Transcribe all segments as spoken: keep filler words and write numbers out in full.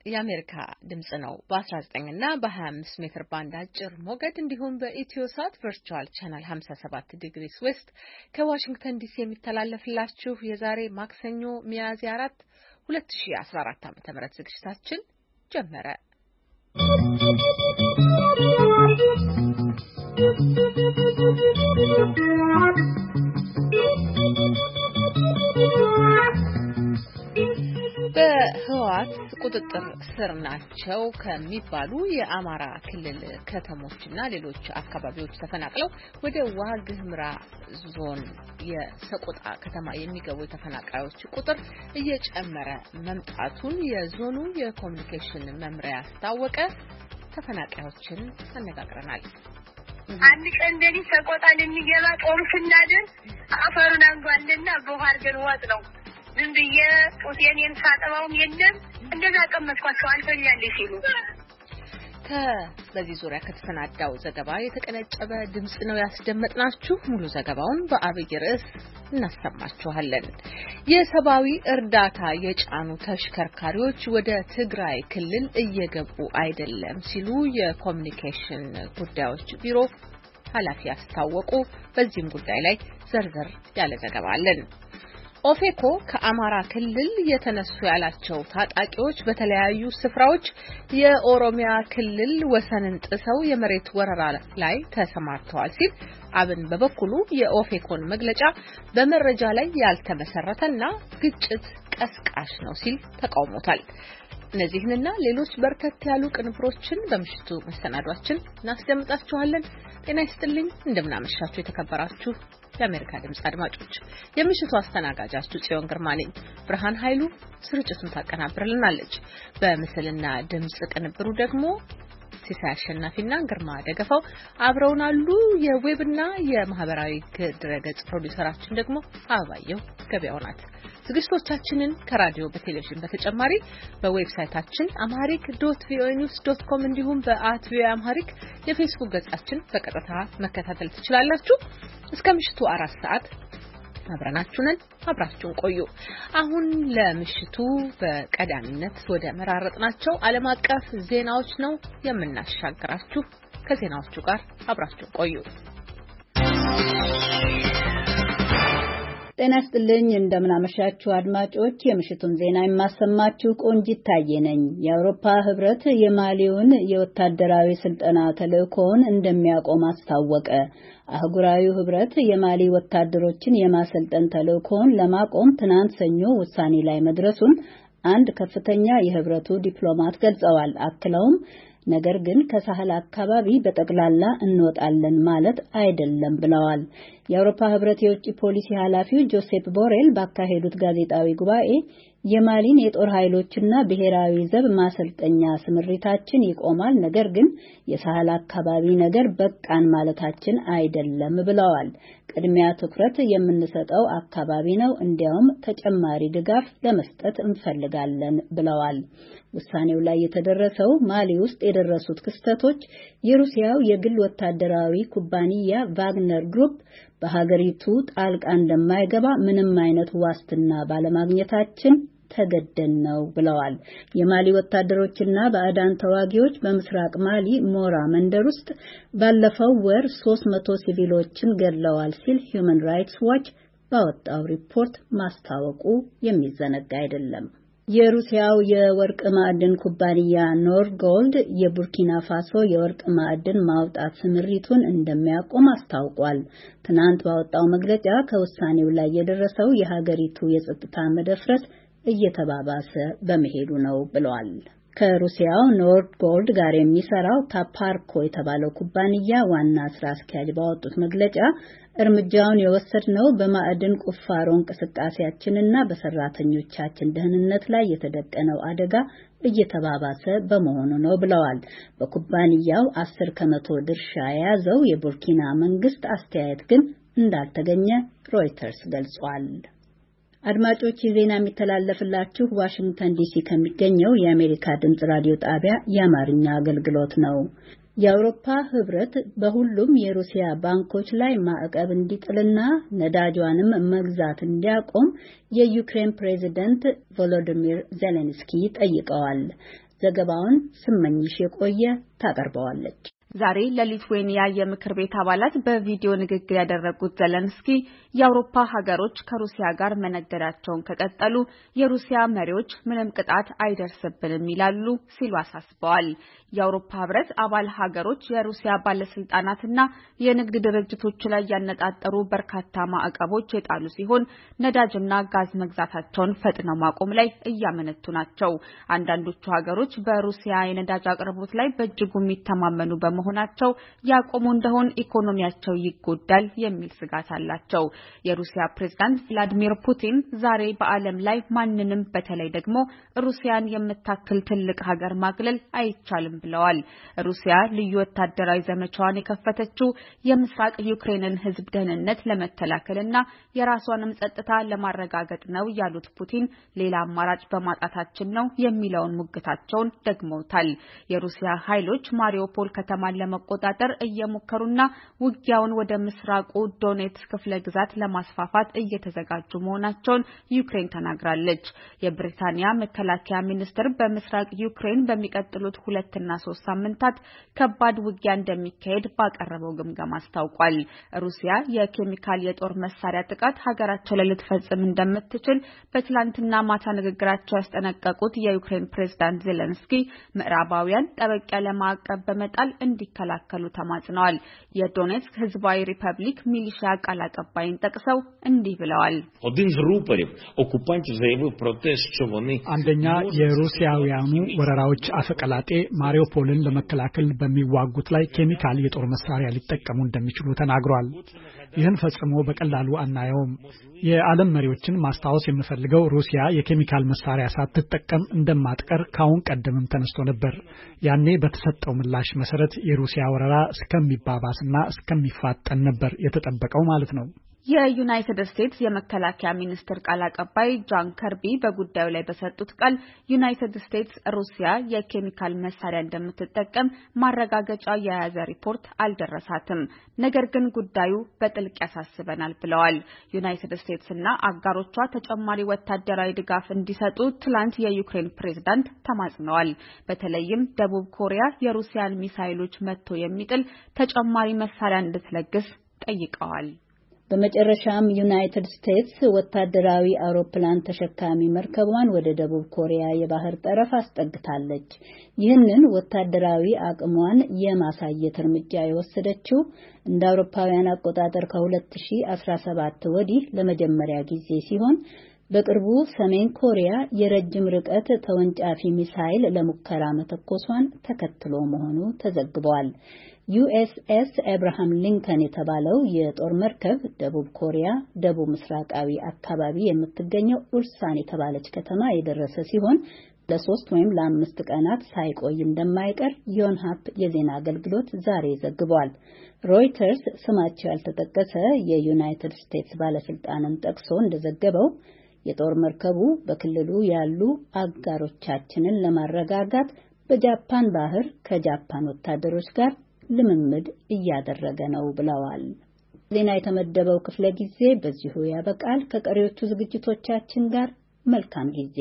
የአሜሪካ ድምጽ ነው። በ19 እና በ25 ሜትር ባንድ አጭር ሞገድ እንዲሁም በኢትዮሳት ቨርቹዋል ቻናል ሃምሳ ሰባት ዲግሪስ ዌስት ከዋሽንግተን ዲሲ የሚተላለፍላችሁ የዛሬ ማክሰኞ ሚያዝያ አራት ሁለት ሺህ አስራ አራት ዓ.ም ዝግጅታችን ጀመረ። በህወሓት ቁጥጥር ስር ናቸው ከሚባሉ የአማራ ክልል ከተሞችና ሌሎች አካባቢዎች ተፈናቅለው ወደ ዋግኽምራ ዞን የሰቆጣ ከተማ የሚገቡ ተፈናቃዮች ቁጥር እየጨመረ መምጣቱን የዞኑ የኮሙኒኬሽን መምሪያ አስታወቀ። ተፈናቃዮችን አነጋግረናል። አንድ ቀን እንደዚህ ሰቆጣ ለሚገባ ጦር ስናድር አፈሩን አንጓልና በኋር ግን ወጥ ነው ምን ብዬ ጡቴን የንሳጠባውም የለም እንደዛ ቀመስኳቸው አልፈልያለሁ ሲሉ ከበዚህ ዙሪያ ከተሰናዳው ዘገባ የተቀነጨበ ድምጽ ነው ያስደመጥናችሁ። ሙሉ ዘገባውን በአብይ ርዕስ እናሰማችኋለን። የሰብአዊ እርዳታ የጫኑ ተሽከርካሪዎች ወደ ትግራይ ክልል እየገቡ አይደለም ሲሉ የኮሙኒኬሽን ጉዳዮች ቢሮ ኃላፊ አስታወቁ። በዚህም ጉዳይ ላይ ዘርዘር ያለ ዘገባ አለን። ኦፌኮ ከአማራ ክልል የተነሱ ያላቸው ታጣቂዎች በተለያዩ ስፍራዎች የኦሮሚያ ክልል ወሰንን ጥሰው የመሬት ወረራ ላይ ተሰማርተዋል ሲል፣ አብን በበኩሉ የኦፌኮን መግለጫ በመረጃ ላይ ያልተመሰረተና ግጭት ቀስቃሽ ነው ሲል ተቃውሞታል። እነዚህንና ሌሎች በርከት ያሉ ቅንብሮችን በምሽቱ መሰናዷችን እናስደምጣችኋለን። ጤና ይስጥልኝ፣ እንደምናመሻችሁ የተከበራችሁ የአሜሪካ ድምጽ አድማጮች፣ የምሽቱ አስተናጋጃችሁ ጽዮን ግርማ ነኝ። ብርሃን ኃይሉ ስርጭቱን ታቀናብርልናለች። በምስልና ድምጽ ቅንብሩ ደግሞ ሲሳይ አሸናፊና ግርማ ደገፋው አብረውን አሉ። የዌብና የማህበራዊ ድረገጽ ፕሮዲዩሰራችን ደግሞ አበባየው ገበያው ናት። ዝግጅቶቻችንን ከራዲዮ በቴሌቪዥን በተጨማሪ በዌብሳይታችን አምሃሪክ ዶት ቪኦኤ ኒውስ ዶት ኮም እንዲሁም በአት ቪኦኤ አምሃሪክ የፌስቡክ ገጻችን በቀጥታ መከታተል ትችላላችሁ። እስከ ምሽቱ አራት ሰዓት አብረናችሁ ነን። አብራችሁን ቆዩ። አሁን ለምሽቱ በቀዳሚነት ወደ መራረጥናቸው ዓለም አቀፍ ዜናዎች ነው የምናሻግራችሁ። ከዜናዎቹ ጋር አብራችሁን ቆዩ። ጤና ይስጥልኝ፣ እንደምን አመሻችሁ አድማጮች። የምሽቱን ዜና የማሰማችሁ ቆንጂት ታዬ ነኝ። የአውሮፓ ህብረት የማሊውን የወታደራዊ ስልጠና ተልእኮውን እንደሚያቆም አስታወቀ። አህጉራዊው ህብረት የማሊ ወታደሮችን የማሰልጠን ተልእኮውን ለማቆም ትናንት ሰኞ ውሳኔ ላይ መድረሱን አንድ ከፍተኛ የህብረቱ ዲፕሎማት ገልጸዋል። አክለውም ነገር ግን ከሳህል አካባቢ በጠቅላላ እንወጣለን ማለት አይደለም ብለዋል። የአውሮፓ ህብረት የውጭ ፖሊሲ ኃላፊው ጆሴፕ ቦሬል ባካሄዱት ጋዜጣዊ ጉባኤ የማሊን የጦር ኃይሎችና ብሔራዊ ዘብ ማሰልጠኛ ስምሪታችን ይቆማል፣ ነገር ግን የሳህል አካባቢ ነገር በቃን ማለታችን አይደለም ብለዋል። ቅድሚያ ትኩረት የምንሰጠው አካባቢ ነው፣ እንዲያውም ተጨማሪ ድጋፍ ለመስጠት እንፈልጋለን ብለዋል። ውሳኔው ላይ የተደረሰው ማሊ ውስጥ የደረሱት ክስተቶች የሩሲያው የግል ወታደራዊ ኩባንያ ቫግነር ግሩፕ በሀገሪቱ ጣልቃ እንደማይገባ ምንም አይነት ዋስትና ባለማግኘታችን ተገደን ነው ብለዋል። የማሊ ወታደሮችና ባዕዳን ተዋጊዎች በምስራቅ ማሊ ሞራ መንደር ውስጥ ባለፈው ወር ሶስት መቶ ሲቪሎችን ገድለዋል ሲል ሂዩማን ራይትስ ዋች ባወጣው ሪፖርት ማስታወቁ የሚዘነጋ አይደለም። የሩሲያው የወርቅ ማዕድን ኩባንያ ኖርጎልድ የቡርኪና ፋሶ የወርቅ ማዕድን ማውጣት ስምሪቱን እንደሚያቆም አስታውቋል። ትናንት ባወጣው መግለጫ ከውሳኔው ላይ የደረሰው የሀገሪቱ የጸጥታ መደፍረስ እየተባባሰ በመሄዱ ነው ብለዋል። ከሩሲያው ኖርድ ጎልድ ጋር የሚሰራው ታፓርኮ የተባለው ኩባንያ ዋና ስራ አስኪያጅ ባወጡት መግለጫ እርምጃውን የወሰድነው በማዕድን ቁፋሮ እንቅስቃሴያችንና በሰራተኞቻችን ደህንነት ላይ የተደቀነው አደጋ እየተባባሰ በመሆኑ ነው ብለዋል። በኩባንያው አስር ከመቶ ድርሻ የያዘው የቡርኪና መንግስት አስተያየት ግን እንዳልተገኘ ሮይተርስ ገልጿል። አድማጮች ዜና የሚተላለፍላችሁ ዋሽንግተን ዲሲ ከሚገኘው የአሜሪካ ድምጽ ራዲዮ ጣቢያ የአማርኛ አገልግሎት ነው። የአውሮፓ ህብረት በሁሉም የሩሲያ ባንኮች ላይ ማዕቀብ እንዲጥልና ነዳጇንም መግዛት እንዲያቆም የዩክሬን ፕሬዝዳንት ቮሎዲሚር ዜሌንስኪ ጠይቀዋል። ዘገባውን ስመኝሽ የቆየ ታቀርበዋለች። ዛሬ ለሊትዌኒያ የምክር ቤት አባላት በቪዲዮ ንግግር ያደረጉት ዘለንስኪ የአውሮፓ ሀገሮች ከሩሲያ ጋር መነገዳቸውን ከቀጠሉ የሩሲያ መሪዎች ምንም ቅጣት አይደርስብንም ይላሉ ሲሉ አሳስበዋል። የአውሮፓ ህብረት አባል ሀገሮች የሩሲያ ባለስልጣናትና የንግድ ድርጅቶች ላይ ያነጣጠሩ በርካታ ማዕቀቦች የጣሉ ሲሆን ነዳጅና ጋዝ መግዛታቸውን ፈጥነው ማቆም ላይ እያመነቱ ናቸው። አንዳንዶቹ ሀገሮች በሩሲያ የነዳጅ አቅርቦት ላይ በእጅጉ የሚተማመኑ በመሆናቸው ያቆሙ እንደሆን ኢኮኖሚያቸው ይጎዳል የሚል ስጋት አላቸው። የሩሲያ ፕሬዝዳንት ቭላዲሚር ፑቲን ዛሬ በዓለም ላይ ማንንም በተለይ ደግሞ ሩሲያን የምታክል ትልቅ ሀገር ማግለል አይቻልም ብለዋል። ሩሲያ ልዩ ወታደራዊ ዘመቻዋን የከፈተችው የምስራቅ ዩክሬንን ህዝብ ደህንነት ለመከላከልና የራሷንም ጸጥታ ለማረጋገጥ ነው ያሉት ፑቲን ሌላ አማራጭ በማጣታችን ነው የሚለውን ሙግታቸውን ደግመውታል። የሩሲያ ኃይሎች ማሪዮፖል ከተማን ለመቆጣጠር እየሞከሩና ውጊያውን ወደ ምስራቁ ዶኔትስክ ክፍለ ግዛት ለማስፋፋት እየተዘጋጁ መሆናቸውን ዩክሬን ተናግራለች። የብሪታንያ መከላከያ ሚኒስትር በምስራቅ ዩክሬን በሚቀጥሉት ሁለት እና ሶስት ሳምንታት ከባድ ውጊያ እንደሚካሄድ ባቀረበው ግምገማ አስታውቋል። ሩሲያ የኬሚካል የጦር መሳሪያ ጥቃት ሀገራቸው ላይ ልትፈጽም እንደምትችል በትላንትና ማታ ንግግራቸው ያስጠነቀቁት የዩክሬን ፕሬዝዳንት ዜሌንስኪ ምዕራባውያን ጠበቅ ያለ ማዕቀብ በመጣል እንዲከላከሉ ተማጽነዋል። የዶኔትስክ ህዝባዊ ሪፐብሊክ ሚሊሺያ ቃል አቀባይን ጠቅሰው እንዲህ ብለዋል። አንደኛ የሩሲያውያኑ ወረራዎች አፈቀላጤ ማሪዮፖልን ለመከላከል በሚዋጉት ላይ ኬሚካል የጦር መሳሪያ ሊጠቀሙ እንደሚችሉ ተናግሯል። ይህን ፈጽሞ በቀላሉ አናየውም። የዓለም መሪዎችን ማስታወስ የምፈልገው ሩሲያ የኬሚካል መሳሪያ ሳትጠቀም እንደማትቀር ካሁን ቀደምም ተነስቶ ነበር። ያኔ በተሰጠው ምላሽ መሰረት የሩሲያ ወረራ እስከሚባባስና እስከሚፋጠን ነበር የተጠበቀው ማለት ነው። የዩናይትድ ስቴትስ የመከላከያ ሚኒስትር ቃል አቀባይ ጃን ከርቢ በጉዳዩ ላይ በሰጡት ቃል ዩናይትድ ስቴትስ ሩሲያ የኬሚካል መሳሪያ እንደምትጠቀም ማረጋገጫ የያዘ ሪፖርት አልደረሳትም፣ ነገር ግን ጉዳዩ በጥልቅ ያሳስበናል ብለዋል። ዩናይትድ ስቴትስና አጋሮቿ ተጨማሪ ወታደራዊ ድጋፍ እንዲሰጡ ትላንት የዩክሬን ፕሬዝዳንት ተማጽነዋል። በተለይም ደቡብ ኮሪያ የሩሲያን ሚሳይሎች መትቶ የሚጥል ተጨማሪ መሳሪያ እንድትለግስ ጠይቀዋል። በመጨረሻም ዩናይትድ ስቴትስ ወታደራዊ አውሮፕላን ተሸካሚ መርከቧን ወደ ደቡብ ኮሪያ የባህር ጠረፍ አስጠግታለች። ይህንን ወታደራዊ አቅሟን የማሳየት እርምጃ የወሰደችው እንደ አውሮፓውያን አቆጣጠር ከሁለት ሺህ አስራ ሰባት ወዲህ ለመጀመሪያ ጊዜ ሲሆን በቅርቡ ሰሜን ኮሪያ የረጅም ርቀት ተወንጫፊ ሚሳይል ለሙከራ መተኮሷን ተከትሎ መሆኑ ተዘግቧል። ዩኤስኤስ አብርሃም ሊንከን የተባለው የጦር መርከብ ደቡብ ኮሪያ ደቡብ ምስራቃዊ አካባቢ የምትገኘው ኡልሳን የተባለች ከተማ የደረሰ ሲሆን ለሶስት ወይም ለአምስት ቀናት ሳይቆይ እንደማይቀር ዮንሃፕ የዜና አገልግሎት ዛሬ ዘግቧል። ሮይተርስ ስማቸው ያልተጠቀሰ የዩናይትድ ስቴትስ ባለስልጣንን ጠቅሶ እንደዘገበው የጦር መርከቡ በክልሉ ያሉ አጋሮቻችንን ለማረጋጋት በጃፓን ባህር ከጃፓን ወታደሮች ጋር ልምምድ እያደረገ ነው ብለዋል። ዜና የተመደበው ክፍለ ጊዜ በዚሁ ያበቃል። ከቀሪዎቹ ዝግጅቶቻችን ጋር መልካም ጊዜ።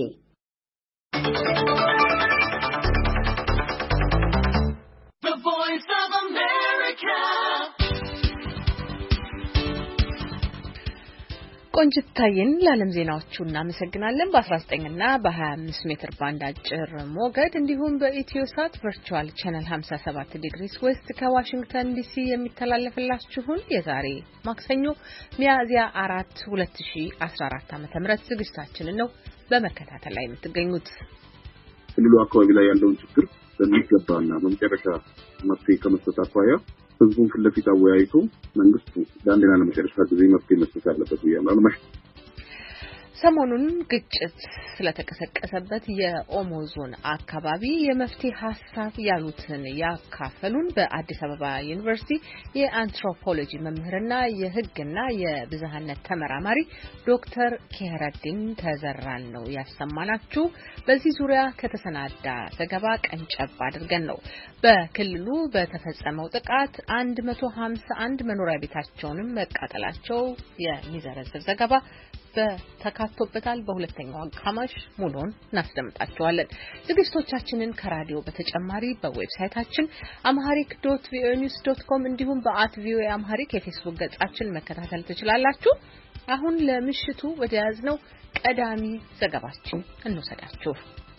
ቆንጅታዬን ለዓለም ዜናዎቹ እናመሰግናለን። በ19 እና በ25 ሜትር ባንድ አጭር ሞገድ እንዲሁም በኢትዮሳት ቨርቹዋል ቻናል ሃምሳ ሰባት ዲግሪስ ዌስት ከዋሽንግተን ዲሲ የሚተላለፍላችሁን የዛሬ ማክሰኞ ሚያዝያ አራት ሁለት ሺህ አስራ አራት ዓመተ ምህረት ዝግጅታችንን ነው በመከታተል ላይ የምትገኙት። ክልሉ አካባቢ ላይ ያለውን ችግር በሚገባና በመጨረሻ መፍትሄ ከመስጠት አኳያ ህዝቡን ፊት ለፊት አወያይቶ መንግስቱ ለአንዴና ለመጨረሻ ጊዜ መፍትሄ መስጠት አለበት ብያለሁ። ሰሞኑን ግጭት ስለተቀሰቀሰበት የኦሞ ዞን አካባቢ የመፍትሄ ሀሳብ ያሉትን ያካፈሉን በአዲስ አበባ ዩኒቨርሲቲ የአንትሮፖሎጂ መምህርና የህግና የብዝሃነት ተመራማሪ ዶክተር ኬረዲን ተዘራን ነው ያሰማናችሁ። በዚህ ዙሪያ ከተሰናዳ ዘገባ ቀንጨብ አድርገን ነው በክልሉ በተፈጸመው ጥቃት አንድ መቶ ሀምሳ አንድ መኖሪያ ቤታቸውንም መቃጠላቸው የሚዘረዝር ዘገባ በተካቶበታል። በሁለተኛው አጋማሽ ሙሉን እናስደምጣችኋለን። ዝግጅቶቻችንን ከራዲዮ በተጨማሪ በዌብሳይታችን amharic dot v o a news dot com እንዲሁም በአት ቪኦኤ አምሃሪክ የፌስቡክ ገጻችን መከታተል ትችላላችሁ። አሁን ለምሽቱ ወደ ያዝነው ቀዳሚ ዘገባችን እንወሰዳችሁ።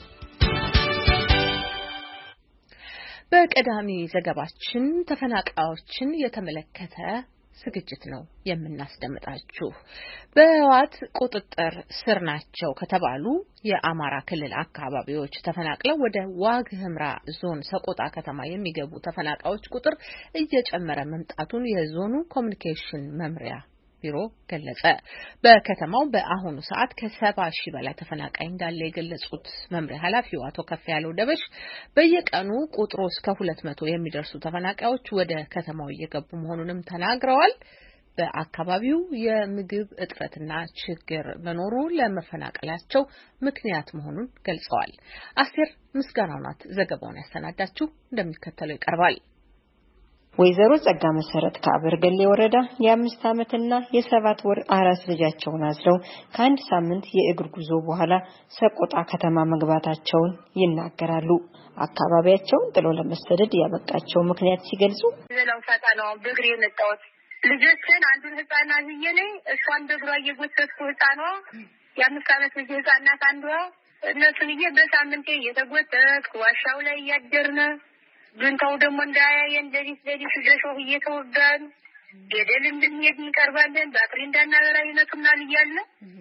በቀዳሚ ዘገባችን ተፈናቃዮችን የተመለከተ ዝግጅት ነው የምናስደምጣችሁ። በህወሓት ቁጥጥር ስር ናቸው ከተባሉ የአማራ ክልል አካባቢዎች ተፈናቅለው ወደ ዋግ ኽምራ ዞን ሰቆጣ ከተማ የሚገቡ ተፈናቃዮች ቁጥር እየጨመረ መምጣቱን የዞኑ ኮሚኒኬሽን መምሪያ ቢሮ ገለጸ። በከተማው በአሁኑ ሰዓት ከሰባ ሺህ በላይ ተፈናቃይ እንዳለ የገለጹት መምሪያ ኃላፊው አቶ ከፍያለው ደበሽ በየቀኑ ቁጥሩ እስከ ሁለት መቶ የሚደርሱ ተፈናቃዮች ወደ ከተማው እየገቡ መሆኑንም ተናግረዋል። በአካባቢው የምግብ እጥረትና ችግር መኖሩ ለመፈናቀላቸው ምክንያት መሆኑን ገልጸዋል። አስቴር ምስጋናው ናት ዘገባውን ያሰናዳችው፣ እንደሚከተለው ይቀርባል። ወይዘሮ ጸጋ መሰረት ከአበርገሌ ወረዳ የአምስት ዓመትና የሰባት ወር አራስ ልጃቸውን አዝለው ከአንድ ሳምንት የእግር ጉዞ በኋላ ሰቆጣ ከተማ መግባታቸውን ይናገራሉ። አካባቢያቸውን ጥሎ ለመሰደድ ያበቃቸው ምክንያት ሲገልጹ ዘላው ፈጣናው በእግሬ የመጣሁት ልጆችን አንዱን ህፃን አዝዬ ነኝ፣ እሷን በእግሯ እየጎተትኩ ህፃኗ የአምስት ዓመት ልጅ ህፃናት አንዷ እነሱን እየ በሳምንቴ እየተጎተትኩ ዋሻው ላይ እያደርነ ብንታው ደግሞ እንዳያየን ለሊት ለሊት በሾህ እየተወጋን ገደል እንድንሄድ እንቀርባለን። ባትሪ እንዳናበራ ይነቱናል እያለ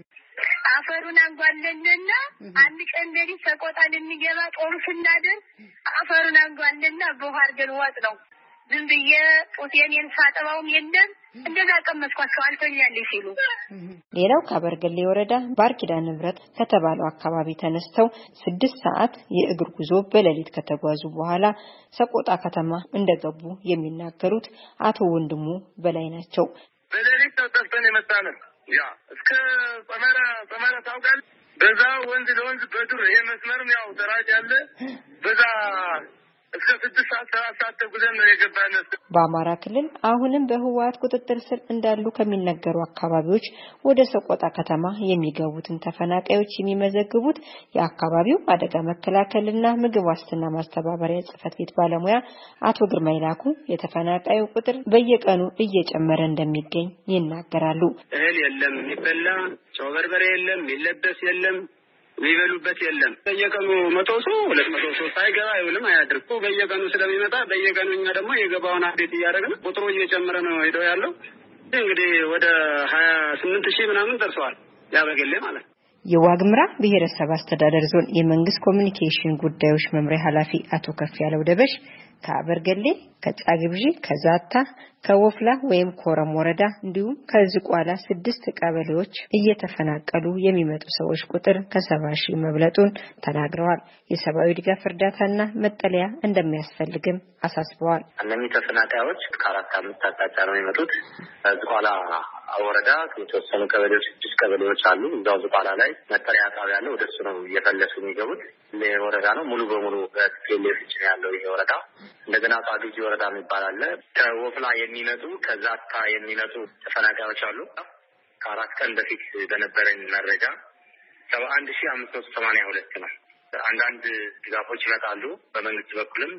አፈሩን አንጓለንና አንድ ቀን ለሊት ሰቆጣ ልንገባ ጦሩ ስናደር አፈሩን አንጓለንና በኋር ገንዋጥ ነው ዝም ብዬ ጡቴን ሳጠባውም የለም እንደዛ ቀመስኳቸው አልተኛልኝ ሲሉ። ሌላው ከአበርገሌ ወረዳ ባርኪዳ ንብረት ከተባለው አካባቢ ተነስተው ስድስት ሰዓት የእግር ጉዞ በሌሊት ከተጓዙ በኋላ ሰቆጣ ከተማ እንደገቡ የሚናገሩት አቶ ወንድሙ በላይ ናቸው። በሌሊት ተጠፍተን የመጣነን ያ እስከ ጸመራ ጸመራ ታውቃል። በዛ ወንዝ ለወንዝ በዱር ይሄ መስመርም ያው ተራጭ ያለ በዛ እስከ ስድስት ሰዓት ሰባት ሰዓት ተጉዘን ነው የገባነው። በአማራ ክልል አሁንም በህወሓት ቁጥጥር ስር እንዳሉ ከሚነገሩ አካባቢዎች ወደ ሰቆጣ ከተማ የሚገቡትን ተፈናቃዮች የሚመዘግቡት የአካባቢው አደጋ መከላከልና ምግብ ዋስትና ማስተባበሪያ ጽሕፈት ቤት ባለሙያ አቶ ግርማይ ላኩ የተፈናቃዩ ቁጥር በየቀኑ እየጨመረ እንደሚገኝ ይናገራሉ። እህል የለም፣ የሚበላ ጨው በርበሬ የለም፣ የሚለበስ የለም፣ የሚበሉበት የለም። በየቀኑ መቶ ሰው ሁለት መቶ ሰው ሳይገባ አይውልም አያድርቁ በየቀኑ ስለሚመጣ በየቀኑ እኛ ደግሞ የገባውን አፕዴት እያደረግን ቁጥሩ እየጨመረ ነው ሄዶ ያለው። እንግዲህ ወደ ሀያ ስምንት ሺህ ምናምን ደርሰዋል ያበገሌ ማለት ነው። የዋግ ኽምራ ብሔረሰብ አስተዳደር ዞን የመንግስት ኮሚኒኬሽን ጉዳዮች መምሪያ ኃላፊ አቶ ከፍያለው ደበሽ ከአበርገሌ፣ ከጫግብጂ፣ ከዛታ፣ ከወፍላ ወይም ኮረም ወረዳ እንዲሁም ከዝቋላ ስድስት ቀበሌዎች እየተፈናቀሉ የሚመጡ ሰዎች ቁጥር ከሰባ ሺህ መብለጡን ተናግረዋል። የሰብአዊ ድጋፍ እርዳታና መጠለያ እንደሚያስፈልግም አሳስበዋል። እነዚህ ተፈናቃዮች ከአራት አምስት አቅጣጫ ነው የሚመጡት። ዝቋላ ወረዳ የተወሰኑ ቀበሌዎች ስድስት ቀበሌዎች አሉ። እዛው ዝቋላ ላይ መጠለያ ጣቢያ ያለው ወደሱ ነው እየፈለሱ የሚገቡት። ለወረዳ ነው ሙሉ በሙሉ በቴሌቪዥን ፍጭ ያለው ይሄ ወረዳ። እንደገና ጻግብጂ ወረዳ የሚባል አለ። ከወፍላ የሚመጡ ከዛታ የሚመጡ ተፈናቃዮች አሉ። ከአራት ቀን በፊት በነበረኝ መረጃ ሰባ አንድ ሺህ አምስት መቶ ሰማንያ ሁለት ነው። አንዳንድ ድጋፎች ይመጣሉ በመንግስት በኩልም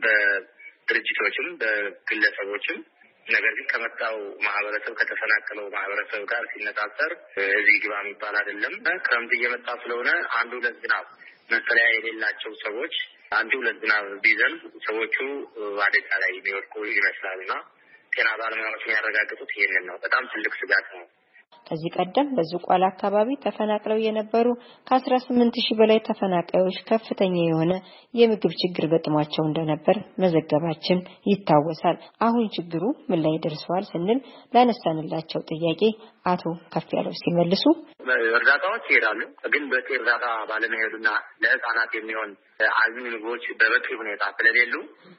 በድርጅቶችም በግለሰቦችም። ነገር ግን ከመጣው ማህበረሰብ ከተፈናቀለው ማህበረሰብ ጋር ሲነጻጸር እዚህ ግባ የሚባል አይደለም። ክረምት እየመጣ ስለሆነ አንዱ ሁለት ዝናብ መጠለያ የሌላቸው ሰዎች አንዱ ሁለት ዝናብ ቢዘንብ ሰዎቹ አደጋ ላይ የሚወድቁ ይመስላልና ጤና ባለሙያዎች የሚያረጋግጡት ይሄንን ነው። በጣም ትልቅ ስጋት ነው። ከዚህ ቀደም በዝቋላ አካባቢ ተፈናቅለው የነበሩ ከአስራ ስምንት ሺህ በላይ ተፈናቃዮች ከፍተኛ የሆነ የምግብ ችግር ገጥሟቸው እንደነበር መዘገባችን ይታወሳል። አሁን ችግሩ ምን ላይ ደርሷል ስንል ላነሳንላቸው ጥያቄ አቶ ከፍያለው ሲመልሱ እርዳታዎች ይሄዳሉ፣ ግን በቂ እርዳታ ባለመሄዱና ለህፃናት የሚሆን አልሚ ምግቦች በበቂ ሁኔታ ስለሌሉ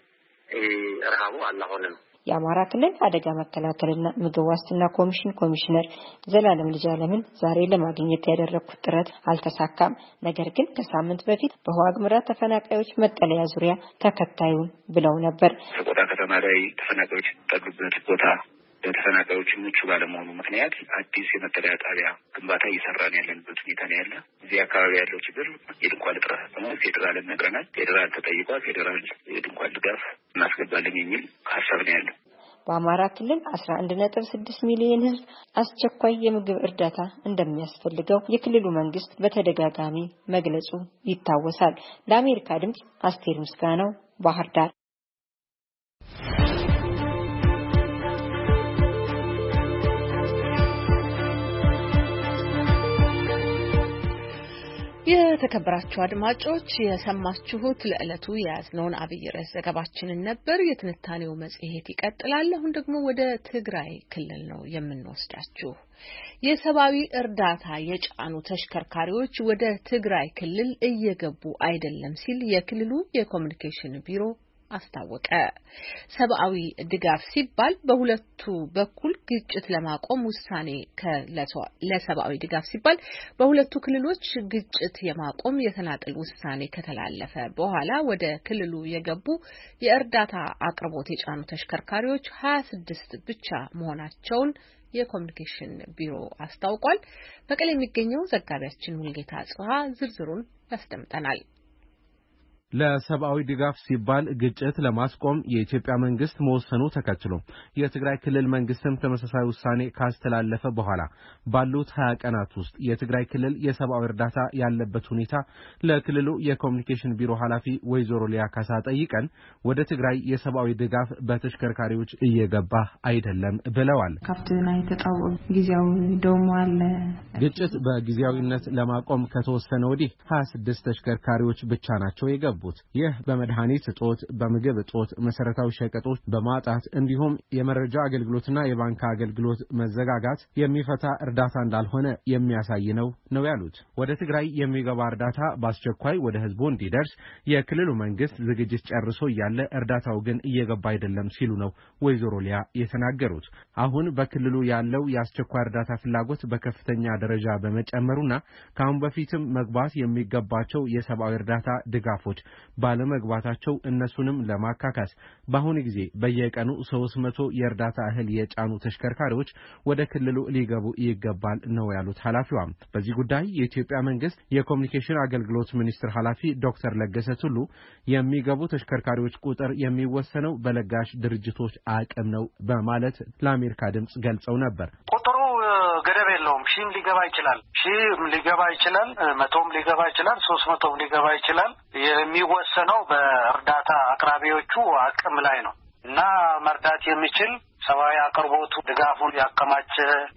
ረሃቡ አላሆነም። የአማራ ክልል አደጋ መከላከልና ምግብ ዋስትና ኮሚሽን ኮሚሽነር ዘላለም ልጅአለምን ዛሬ ለማግኘት ያደረኩት ጥረት አልተሳካም። ነገር ግን ከሳምንት በፊት በዋግ ኽምራ ተፈናቃዮች መጠለያ ዙሪያ ተከታዩን ብለው ነበር። ሰቆጣ ከተማ ላይ ተፈናቃዮች ተጠጉበት ቦታ ለተፈናቃዮች ምቹ ባለመሆኑ ምክንያት አዲስ የመጠለያ ጣቢያ ግንባታ እየሰራን ያለንበት ሁኔታ ነው ያለ። እዚህ አካባቢ ያለው ችግር የድንኳን እጥረት ነው። ፌዴራልን ነግረናል። ፌዴራል ተጠይቋል። ፌዴራል የድንኳን ድጋፍ እናስገባለን የሚል ሀሳብ ነው ያለው። በአማራ ክልል አስራ አንድ ነጥብ ስድስት ሚሊዮን ሕዝብ አስቸኳይ የምግብ እርዳታ እንደሚያስፈልገው የክልሉ መንግስት በተደጋጋሚ መግለጹ ይታወሳል። ለአሜሪካ ድምጽ አስቴር ምስጋናው ባህር ዳር። የተከበራችሁ አድማጮች የሰማችሁት ለዕለቱ የያዝነውን አብይ ርዕስ ዘገባችንን ነበር። የትንታኔው መጽሔት ይቀጥላል። አሁን ደግሞ ወደ ትግራይ ክልል ነው የምንወስዳችሁ። የሰብአዊ እርዳታ የጫኑ ተሽከርካሪዎች ወደ ትግራይ ክልል እየገቡ አይደለም ሲል የክልሉ የኮሚኒኬሽን ቢሮ አስታወቀ። ሰብአዊ ድጋፍ ሲባል በሁለቱ በኩል ግጭት ለማቆም ውሳኔ ለሰብአዊ ድጋፍ ሲባል በሁለቱ ክልሎች ግጭት የማቆም የተናጠል ውሳኔ ከተላለፈ በኋላ ወደ ክልሉ የገቡ የእርዳታ አቅርቦት የጫኑ ተሽከርካሪዎች ሀያ ስድስት ብቻ መሆናቸውን የኮሚኒኬሽን ቢሮ አስታውቋል። መቀሌ የሚገኘው ዘጋቢያችን ሙልጌታ ጽሃ ዝርዝሩን ያስደምጠናል። ለሰብአዊ ድጋፍ ሲባል ግጭት ለማስቆም የኢትዮጵያ መንግስት መወሰኑ ተከትሎ የትግራይ ክልል መንግስትም ተመሳሳይ ውሳኔ ካስተላለፈ በኋላ ባሉት ሀያ ቀናት ውስጥ የትግራይ ክልል የሰብአዊ እርዳታ ያለበት ሁኔታ ለክልሉ የኮሚኒኬሽን ቢሮ ኃላፊ ወይዘሮ ሊያ ካሳ ጠይቀን ወደ ትግራይ የሰብአዊ ድጋፍ በተሽከርካሪዎች እየገባ አይደለም ብለዋል። ካፍትና የተጣው ጊዜያዊ ደሞ አለ። ግጭት በጊዜያዊነት ለማቆም ከተወሰነ ወዲህ ሀያ ስድስት ተሽከርካሪዎች ብቻ ናቸው የገቡ። ይህ በመድኃኒት እጦት፣ በምግብ እጦት፣ መሰረታዊ ሸቀጦች በማጣት እንዲሁም የመረጃ አገልግሎትና የባንክ አገልግሎት መዘጋጋት የሚፈታ እርዳታ እንዳልሆነ የሚያሳይ ነው ነው ያሉት። ወደ ትግራይ የሚገባ እርዳታ በአስቸኳይ ወደ ህዝቡ እንዲደርስ የክልሉ መንግስት ዝግጅት ጨርሶ እያለ እርዳታው ግን እየገባ አይደለም ሲሉ ነው ወይዘሮ ሊያ የተናገሩት። አሁን በክልሉ ያለው የአስቸኳይ እርዳታ ፍላጎት በከፍተኛ ደረጃ በመጨመሩና ከአሁን በፊትም መግባት የሚገባቸው የሰብአዊ እርዳታ ድጋፎች ባለመግባታቸው እነሱንም ለማካካስ በአሁኑ ጊዜ በየቀኑ ሶስት መቶ የእርዳታ እህል የጫኑ ተሽከርካሪዎች ወደ ክልሉ ሊገቡ ይገባል ነው ያሉት ኃላፊዋ። በዚህ ጉዳይ የኢትዮጵያ መንግስት የኮሚኒኬሽን አገልግሎት ሚኒስትር ኃላፊ ዶክተር ለገሰ ቱሉ የሚገቡ ተሽከርካሪዎች ቁጥር የሚወሰነው በለጋሽ ድርጅቶች አቅም ነው በማለት ለአሜሪካ ድምጽ ገልጸው ነበር። ቁጥሩ ገደብ የለውም። ሺህም ሊገባ ይችላል፣ ሺህም ሊገባ ይችላል፣ መቶም ሊገባ ይችላል፣ ሶስት መቶም ሊገባ ይችላል። የሚወሰነው በእርዳታ አቅራቢዎቹ አቅም ላይ ነው እና መርዳት የሚችል ሰብአዊ አቅርቦቱ ድጋፉን ያከማቸ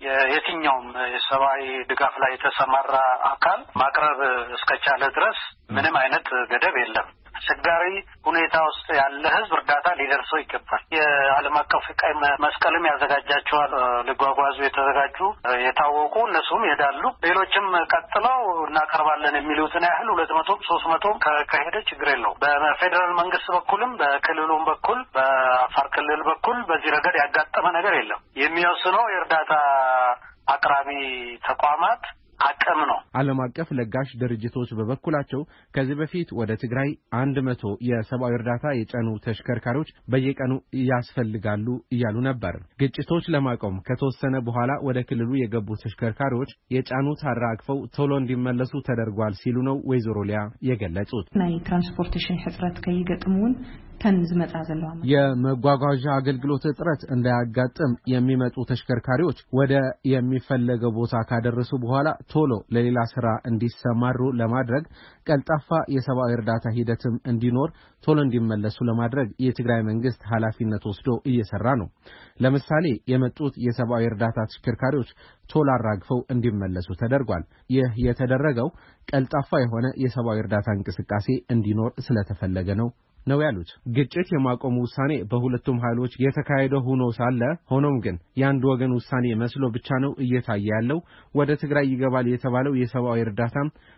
የትኛውም የሰብአዊ ድጋፍ ላይ የተሰማራ አካል ማቅረብ እስከቻለ ድረስ ምንም አይነት ገደብ የለም። አስቸጋሪ ሁኔታ ውስጥ ያለ ህዝብ እርዳታ ሊደርሰው ይገባል። የዓለም አቀፍ ቀይ መስቀልም ያዘጋጃቸዋል ሊጓጓዙ የተዘጋጁ የታወቁ እነሱም ይሄዳሉ። ሌሎችም ቀጥለው እናቀርባለን የሚሉትን ያህል ሁለት መቶ ሶስት መቶ ከሄደ ችግር የለውም። በፌደራል መንግስት በኩልም በክልሉም በኩል በአፋር ክልል በኩል በዚህ ረገድ ያጋጠመ ነገር የለም። የሚወስነው የእርዳታ አቅራቢ ተቋማት አቅም ነው። ዓለም አቀፍ ለጋሽ ድርጅቶች በበኩላቸው ከዚህ በፊት ወደ ትግራይ አንድ መቶ የሰብአዊ እርዳታ የጫኑ ተሽከርካሪዎች በየቀኑ ያስፈልጋሉ እያሉ ነበር። ግጭቶች ለማቆም ከተወሰነ በኋላ ወደ ክልሉ የገቡ ተሽከርካሪዎች የጫኑት አራግፈው ቶሎ እንዲመለሱ ተደርጓል ሲሉ ነው ወይዘሮ ሊያ የገለጹት። ናይ ትራንስፖርቴሽን ሕጽረት ከይገጥሙን ተንዝመጣ ዘላም የመጓጓዣ አገልግሎት እጥረት እንዳያጋጥም የሚመጡ ተሽከርካሪዎች ወደ የሚፈለገው ቦታ ካደረሱ በኋላ ቶሎ ለሌላ ስራ እንዲሰማሩ ለማድረግ ቀልጣፋ የሰብአዊ እርዳታ ሂደትም እንዲኖር ቶሎ እንዲመለሱ ለማድረግ የትግራይ መንግስት ኃላፊነት ወስዶ እየሰራ ነው። ለምሳሌ የመጡት የሰብአዊ እርዳታ ተሽከርካሪዎች ቶሎ አራግፈው እንዲመለሱ ተደርጓል። ይህ የተደረገው ቀልጣፋ የሆነ የሰብአዊ እርዳታ እንቅስቃሴ እንዲኖር ስለተፈለገ ነው ነው ያሉት። ግጭት የማቆም ውሳኔ በሁለቱም ኃይሎች የተካሄደ ሆኖ ሳለ ሆኖም ግን የአንድ ወገን ውሳኔ መስሎ ብቻ ነው እየታየ ያለው። ወደ ትግራይ ይገባል የተባለው የሰብአዊ እርዳታም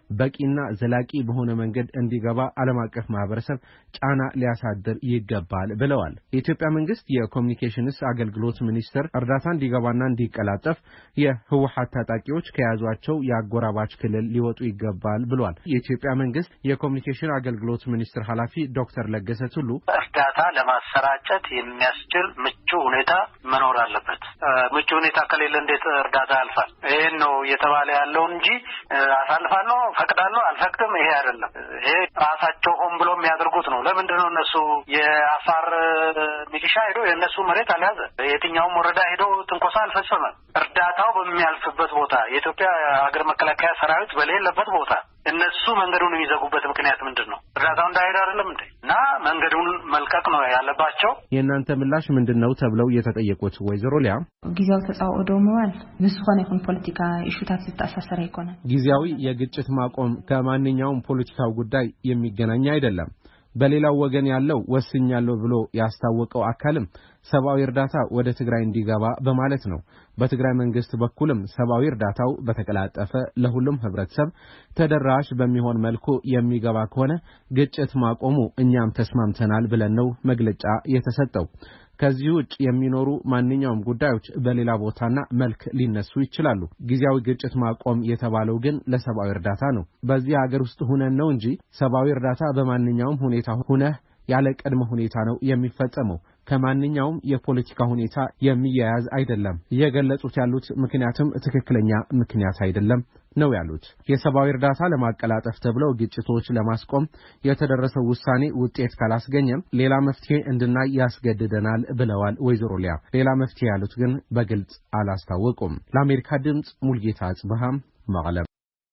በቂና ዘላቂ በሆነ መንገድ እንዲገባ ዓለም አቀፍ ማህበረሰብ ጫና ሊያሳድር ይገባል ብለዋል። የኢትዮጵያ መንግስት የኮሙኒኬሽንስ አገልግሎት ሚኒስትር እርዳታ እንዲገባና እንዲቀላጠፍ የህወሓት ታጣቂዎች ከያዟቸው የአጎራባች ክልል ሊወጡ ይገባል ብለዋል። የኢትዮጵያ መንግስት የኮሙኒኬሽን አገልግሎት ሚኒስትር ኃላፊ ዶክተር ለገሰ ቱሉ እርዳታ ለማሰራጨት የሚያስችል ምቹ ሁኔታ መኖር አለበት። ምቹ ሁኔታ ከሌለ እንዴት እርዳታ ያልፋል? ይሄን ነው እየተባለ ያለው እንጂ አሳልፋለሁ፣ ፈቅዳለሁ፣ አልፈቅድም ይሄ አይደለም። ይሄ ራሳቸው ሆን ብሎ የሚያደርጉት ነው። ለምንድን ነው እነሱ የአፋር ሚሊሻ ሄዶ የእነሱ መሬት አልያዘ? የትኛውም ወረዳ ሄዶ ትንኮሳ አልፈጸመም። እርዳታው በሚያልፍበት ቦታ የኢትዮጵያ ሀገር መከላከያ ሰራዊት በሌለበት ቦታ እነሱ መንገዱን የሚዘጉበት ምክንያት ምንድን ነው? እርዳታው እንዳይሄድ አይደለም እንዴ? እና መንገዱን መልቀቅ ነው ያለባቸው። የእናንተ ምላሽ ምንድነው ተብለው የተጠየቁት ወይዘሮ ሊያ ጊዜው ተጻውኦ ደሞዋል ምስኾነ ይሁን ፖለቲካ ኢሹታት ዝተአሳሰረ ይኮናል። ጊዜያዊ የግጭት ማቆም ከማንኛውም ፖለቲካው ጉዳይ የሚገናኝ አይደለም። በሌላው ወገን ያለው ወስኛለሁ ብሎ ያስታወቀው አካልም ሰብአዊ እርዳታ ወደ ትግራይ እንዲገባ በማለት ነው። በትግራይ መንግስት በኩልም ሰብአዊ እርዳታው በተቀላጠፈ ለሁሉም ህብረተሰብ ተደራሽ በሚሆን መልኩ የሚገባ ከሆነ ግጭት ማቆሙ እኛም ተስማምተናል ብለን ነው መግለጫ የተሰጠው። ከዚህ ውጭ የሚኖሩ ማንኛውም ጉዳዮች በሌላ ቦታና መልክ ሊነሱ ይችላሉ። ጊዜያዊ ግጭት ማቆም የተባለው ግን ለሰብአዊ እርዳታ ነው። በዚህ ሀገር ውስጥ ሆነን ነው እንጂ ሰብአዊ እርዳታ በማንኛውም ሁኔታ ሆነ ያለ ቅድመ ሁኔታ ነው የሚፈጸመው። ከማንኛውም የፖለቲካ ሁኔታ የሚያያዝ አይደለም። እየገለጹት ያሉት ምክንያቱም ትክክለኛ ምክንያት አይደለም ነው ያሉት። የሰብአዊ እርዳታ ለማቀላጠፍ ተብለው ግጭቶች ለማስቆም የተደረሰው ውሳኔ ውጤት ካላስገኘም ሌላ መፍትሄ እንድናይ ያስገድደናል ብለዋል ወይዘሮ ሊያ። ሌላ መፍትሄ ያሉት ግን በግልጽ አላስታወቁም። ለአሜሪካ ድምጽ ሙልጌታ አጽብሃም መቀለም።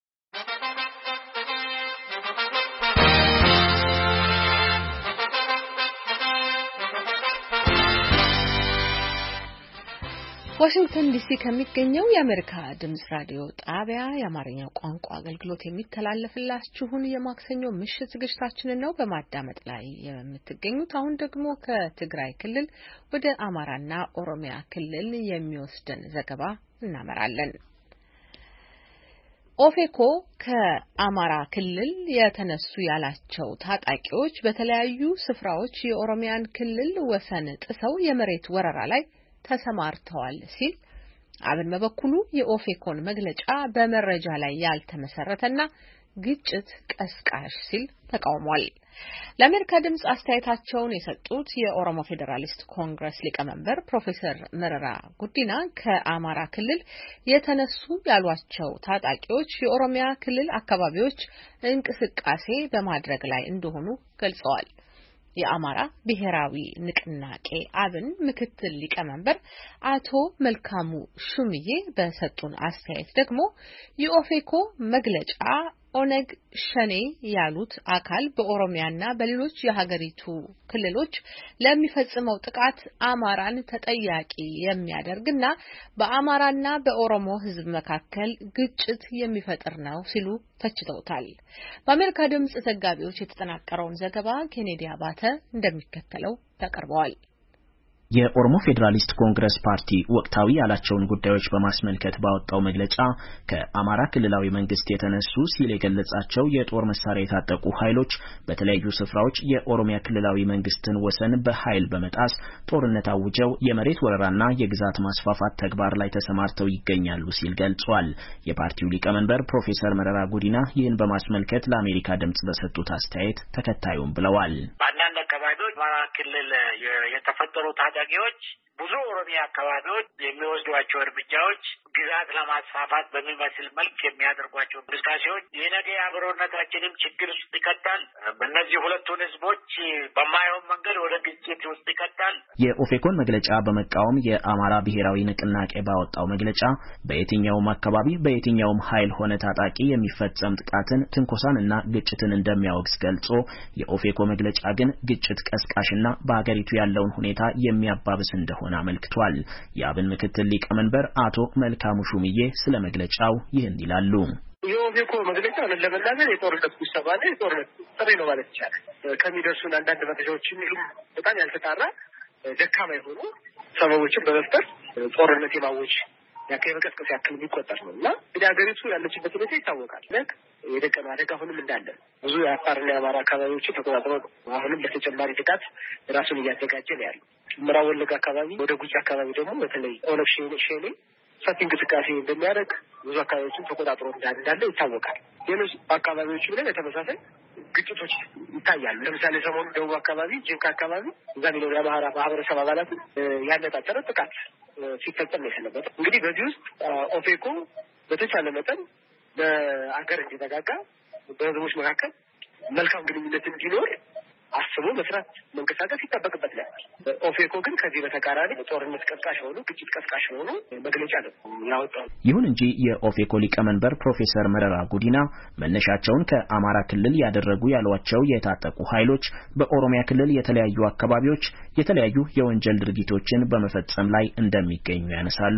ዋሽንግተን ዲሲ ከሚገኘው የአሜሪካ ድምጽ ራዲዮ ጣቢያ የአማርኛው ቋንቋ አገልግሎት የሚተላለፍላችሁን የማክሰኞ ምሽት ዝግጅታችንን ነው በማዳመጥ ላይ የምትገኙት። አሁን ደግሞ ከትግራይ ክልል ወደ አማራና ኦሮሚያ ክልል የሚወስደን ዘገባ እናመራለን። ኦፌኮ ከአማራ ክልል የተነሱ ያላቸው ታጣቂዎች በተለያዩ ስፍራዎች የኦሮሚያን ክልል ወሰን ጥሰው የመሬት ወረራ ላይ ተሰማርተዋል ሲል አብን በበኩሉ የኦፌኮን መግለጫ በመረጃ ላይ ያልተመሰረተና ግጭት ቀስቃሽ ሲል ተቃውሟል። ለአሜሪካ ድምጽ አስተያየታቸውን የሰጡት የኦሮሞ ፌዴራሊስት ኮንግረስ ሊቀመንበር ፕሮፌሰር መረራ ጉዲና ከአማራ ክልል የተነሱ ያሏቸው ታጣቂዎች የኦሮሚያ ክልል አካባቢዎች እንቅስቃሴ በማድረግ ላይ እንደሆኑ ገልጸዋል። የአማራ ብሔራዊ ንቅናቄ አብን ምክትል ሊቀመንበር አቶ መልካሙ ሹምዬ በሰጡን አስተያየት ደግሞ የኦፌኮ መግለጫ ኦነግ ሸኔ ያሉት አካል በኦሮሚያና በሌሎች የሀገሪቱ ክልሎች ለሚፈጽመው ጥቃት አማራን ተጠያቂ የሚያደርግና በአማራና በኦሮሞ ሕዝብ መካከል ግጭት የሚፈጥር ነው ሲሉ ተችተውታል። በአሜሪካ ድምጽ ዘጋቢዎች የተጠናቀረውን ዘገባ ኬኔዲ አባተ እንደሚከተለው ያቀርበዋል። የኦሮሞ ፌዴራሊስት ኮንግረስ ፓርቲ ወቅታዊ ያላቸውን ጉዳዮች በማስመልከት ባወጣው መግለጫ ከአማራ ክልላዊ መንግስት የተነሱ ሲል የገለጻቸው የጦር መሳሪያ የታጠቁ ኃይሎች በተለያዩ ስፍራዎች የኦሮሚያ ክልላዊ መንግስትን ወሰን በኃይል በመጣስ ጦርነት አውጀው የመሬት ወረራና የግዛት ማስፋፋት ተግባር ላይ ተሰማርተው ይገኛሉ ሲል ገልጿል። የፓርቲው ሊቀመንበር ፕሮፌሰር መረራ ጉዲና ይህን በማስመልከት ለአሜሪካ ድምጽ በሰጡት አስተያየት ተከታዩም ብለዋል። በአንዳንድ አካባቢዎች አማራ ክልል የተፈጠሩ ታጣቂዎች ብዙ ኦሮሚያ አካባቢዎች የሚወስዷቸው እርምጃዎች ግዛት ለማስፋፋት በሚመስል መልክ የሚያደርጓቸው እንቅስቃሴዎች የነገ አብሮነታችንም ችግር ውስጥ ይከታል። በእነዚህ ሁለቱን ህዝቦች በማይሆን መንገድ ወደ ግጭት ውስጥ ይከታል። የኦፌኮን መግለጫ በመቃወም የአማራ ብሔራዊ ንቅናቄ ባወጣው መግለጫ በየትኛውም አካባቢ በየትኛውም ኃይል ሆነ ታጣቂ የሚፈጸም ጥቃትን፣ ትንኮሳንና ግጭትን እንደሚያወግዝ ገልጾ የኦፌኮ መግለጫ ግን ግጭት ቀስቃሽና በሀገሪቱ ያለውን ሁኔታ የሚያባብስ እንደሆነ አመልክቷል። የአብን ምክትል ሊቀመንበር አቶ መልካሙ ሹምዬ ስለ መግለጫው ይህን ይላሉ። የኦፌኮ መግለጫ ለመናገር የጦርነት ጉሰባ ነው፣ የጦርነት ጥሪ ነው ማለት ይቻላል። ከሚደርሱን አንዳንድ መረጃዎች የሚሉም በጣም ያልተጣራ ደካማ የሆኑ ሰበቦችን በመፍጠር ጦርነት የማወጅ ያከይ በቀስቀስ ያክል የሚቆጠር ነው እና እንግዲህ ሀገሪቱ ያለችበት ሁኔታ ይታወቃል። ለክ የደቀኑ አደጋ አሁንም እንዳለ ብዙ የአፋርና የአማራ አካባቢዎች ተቆጣጥሮ አሁንም በተጨማሪ ጥቃት ራሱን እያዘጋጀ ነው ያለው። ምዕራብ ወለጋ አካባቢ ወደ ጉጂ አካባቢ ደግሞ በተለይ ኦነግ ሸኔ ሰፊ እንቅስቃሴ እንደሚያደርግ ብዙ አካባቢዎችን ተቆጣጥሮ እንዳለ ይታወቃል። ሌሎች አካባቢዎችም ላይ በተመሳሳይ ግጭቶች ይታያሉ። ለምሳሌ ሰሞኑ ደቡብ አካባቢ ጂንካ አካባቢ እዛ የሚኖሩ የአማራ ማህበረሰብ አባላት ያነጣጠረ ጥቃት ሲፈጸም ነው የሰነበተው። እንግዲህ በዚህ ውስጥ ኦፌኮ በተቻለ መጠን በአገር እንዲረጋጋ በህዝቦች መካከል መልካም ግንኙነት እንዲኖር አስቦ መስራት መንቀሳቀስ ይጠበቅበት ነው። ኦፌኮ ግን ከዚህ በተቃራኒ ጦርነት ቀስቃሽ ሆኖ ግጭት ቀስቃሽ ሆኖ መግለጫ ነው ያወጣው። ይሁን እንጂ የኦፌኮ ሊቀመንበር ፕሮፌሰር መረራ ጉዲና መነሻቸውን ከአማራ ክልል ያደረጉ ያሏቸው የታጠቁ ኃይሎች በኦሮሚያ ክልል የተለያዩ አካባቢዎች የተለያዩ የወንጀል ድርጊቶችን በመፈጸም ላይ እንደሚገኙ ያነሳሉ።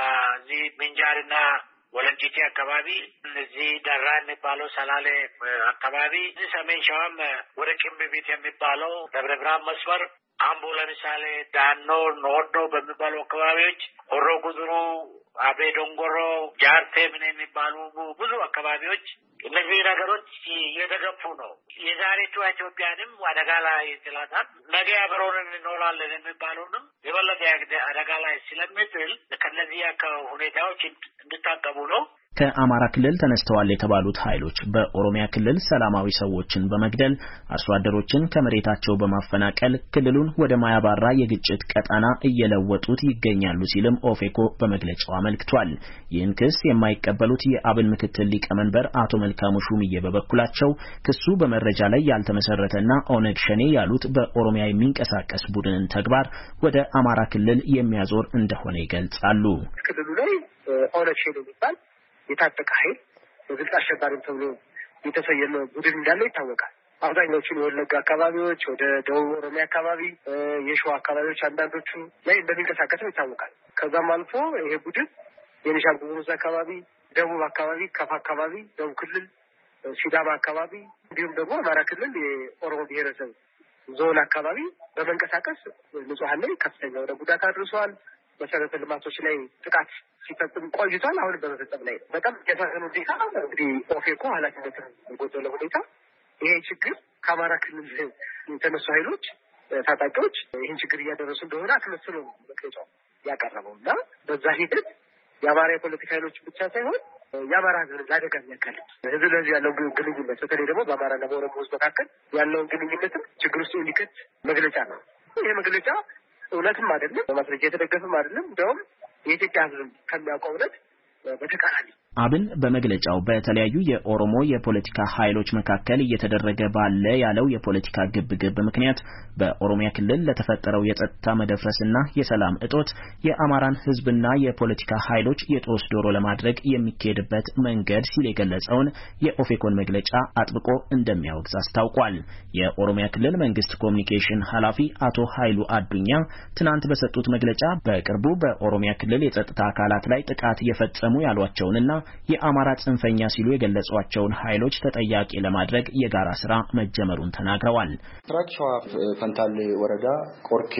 በዚህ ምንጃርና ወለንጪቲ አካባቢ እዚህ ደራ የሚባለው ሰላሌ አካባቢ እዚህ ሰሜን ሸዋም ወደ ቂምቢቢት የሚባለው ደብረ ብርሃን መስመር አምቦ ለምሳሌ ዳኖ ኖዶ በሚባሉ አካባቢዎች ሆሮ ጉድሩ አቤ ዶንጎሮ ጃርቴ ምን የሚባሉ ብዙ አካባቢዎች እነዚህ ነገሮች እየተገፉ ነው። የዛሬቱ ኢትዮጵያንም አደጋ ላይ ጥላታል። ነገ አብረን እንኖራለን የሚባሉንም የበለጠ አደጋ ላይ ስለሚጥል ከነዚህ ሁኔታዎች እንድታቀቡ ነው። ከአማራ ክልል ተነስተዋል የተባሉት ኃይሎች በኦሮሚያ ክልል ሰላማዊ ሰዎችን በመግደል አርሶ አደሮችን ከመሬታቸው በማፈናቀል ክልሉን ወደ ማያባራ የግጭት ቀጣና እየለወጡት ይገኛሉ ሲልም ኦፌኮ በመግለጫው አመልክቷል። ይህን ክስ የማይቀበሉት የአብን ምክትል ሊቀመንበር አቶ መልካሙ ሹምዬ በበኩላቸው ክሱ በመረጃ ላይ ያልተመሰረተና ኦነግ ሸኔ ያሉት በኦሮሚያ የሚንቀሳቀስ ቡድንን ተግባር ወደ አማራ ክልል የሚያዞር እንደሆነ ይገልጻሉ። ክልሉ ላይ ኦነግ ሸኔ የሚባል የታጠቀ ኃይል በግልጽ አሸባሪ ተብሎ የተሰየመ ቡድን እንዳለው ይታወቃል። አብዛኞቹን የወለጋ አካባቢዎች ወደ ደቡብ ኦሮሚያ አካባቢ የሸዋ አካባቢዎች አንዳንዶቹ ላይ እንደሚንቀሳቀስ ይታወቃል። ከዛም አልፎ ይሄ ቡድን የቤኒሻንጉል ጉሙዝ አካባቢ፣ ደቡብ አካባቢ፣ ከፋ አካባቢ፣ ደቡብ ክልል፣ ሲዳማ አካባቢ እንዲሁም ደግሞ አማራ ክልል የኦሮሞ ብሔረሰብ ዞን አካባቢ በመንቀሳቀስ ንጹሃን ላይ ከፍተኛ ወደ ጉዳት አድርሰዋል። መሰረተ ልማቶች ላይ ጥቃት ሲፈጽም ቆይቷል። አሁን በመፈጸም ላይ በጣም የተወሰኑ ሁኔታ እንግዲህ ኦፌኮ ኃላፊነትን የጎደለ ሁኔታ ይሄ ችግር ከአማራ ክልል የተነሱ ኃይሎች ታጣቂዎች ይህን ችግር እያደረሱ እንደሆነ አስመስሎ መግለጫው ያቀረበው እና በዛ ሂደት የአማራ የፖለቲካ ኃይሎች ብቻ ሳይሆን የአማራ ሕዝብ ለአደጋ የሚያጋልጥ ህዝብ ለዚህ ያለው ግንኙነት በተለይ ደግሞ በአማራና በኦሮሞ ሕዝብ መካከል ያለውን ግንኙነትም ችግር ውስጥ የሚከት መግለጫ ነው። ይሄ መግለጫ እውነትም አይደለም፣ በማስረጃ የተደገፈም አይደለም። እንደውም የኢትዮጵያ ሕዝብ ከሚያውቀው እውነት በተቃራኒ አብን በመግለጫው በተለያዩ የኦሮሞ የፖለቲካ ኃይሎች መካከል እየተደረገ ባለ ያለው የፖለቲካ ግብግብ ምክንያት በኦሮሚያ ክልል ለተፈጠረው የጸጥታ መደፍረስና የሰላም እጦት የአማራን ሕዝብና የፖለቲካ ኃይሎች የጦስ ዶሮ ለማድረግ የሚካሄድበት መንገድ ሲል የገለጸውን የኦፌኮን መግለጫ አጥብቆ እንደሚያወግዝ አስታውቋል። የኦሮሚያ ክልል መንግስት ኮሚኒኬሽን ኃላፊ አቶ ኃይሉ አዱኛ ትናንት በሰጡት መግለጫ በቅርቡ በኦሮሚያ ክልል የጸጥታ አካላት ላይ ጥቃት የፈጸሙ ያሏቸውንና የአማራ ጽንፈኛ ሲሉ የገለጿቸውን ኃይሎች ተጠያቂ ለማድረግ የጋራ ስራ መጀመሩን ተናግረዋል። ምስራቅ ሸዋ ፈንታሌ ወረዳ ቆርኬ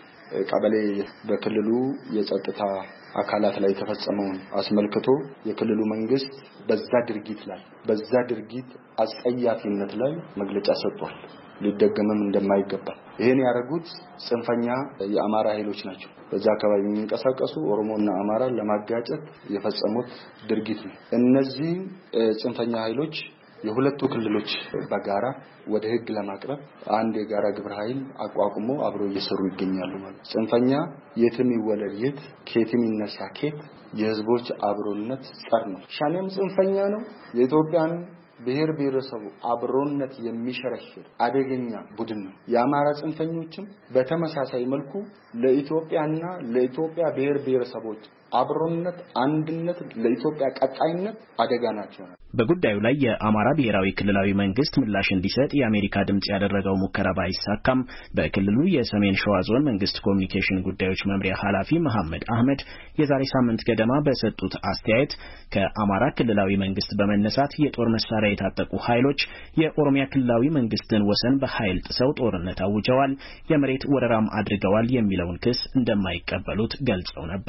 ቀበሌ በክልሉ የጸጥታ አካላት ላይ ተፈጸመውን አስመልክቶ የክልሉ መንግስት በዛ ድርጊት ላይ በዛ ድርጊት አስጸያፊነት ላይ መግለጫ ሰጥቷል። ሊደገምም እንደማይገባ ይሄን ያደረጉት ጽንፈኛ የአማራ ኃይሎች ናቸው። በዛ አካባቢ የሚንቀሳቀሱ ኦሮሞና አማራ ለማጋጨት የፈጸሙት ድርጊት ነው። እነዚህ ጽንፈኛ ኃይሎች የሁለቱ ክልሎች በጋራ ወደ ህግ ለማቅረብ አንድ የጋራ ግብረ ኃይል አቋቁሞ አብሮ እየሰሩ ይገኛሉ ማለት። ጽንፈኛ የትም ይወለድ የት ከየትም ይነሳ ከየት የህዝቦች አብሮነት ጸር ነው። ሻኔም ጽንፈኛ ነው። የኢትዮጵያን ብሔር ብሔረሰቡ አብሮነት የሚሸረሽር አደገኛ ቡድን ነው። የአማራ ጽንፈኞችም በተመሳሳይ መልኩ ለኢትዮጵያና ለኢትዮጵያ ብሔር ብሔረሰቦች አብሮነት አንድነት ለኢትዮጵያ ቀጣይነት አደጋ ናቸው። በጉዳዩ ላይ የአማራ ብሔራዊ ክልላዊ መንግስት ምላሽ እንዲሰጥ የአሜሪካ ድምጽ ያደረገው ሙከራ ባይሳካም በክልሉ የሰሜን ሸዋ ዞን መንግስት ኮሚኒኬሽን ጉዳዮች መምሪያ ኃላፊ መሐመድ አህመድ የዛሬ ሳምንት ገደማ በሰጡት አስተያየት ከአማራ ክልላዊ መንግስት በመነሳት የጦር መሳሪያ የታጠቁ ኃይሎች የኦሮሚያ ክልላዊ መንግስትን ወሰን በኃይል ጥሰው ጦርነት አውጀዋል፣ የመሬት ወረራም አድርገዋል የሚለውን ክስ እንደማይቀበሉት ገልጸው ነበር።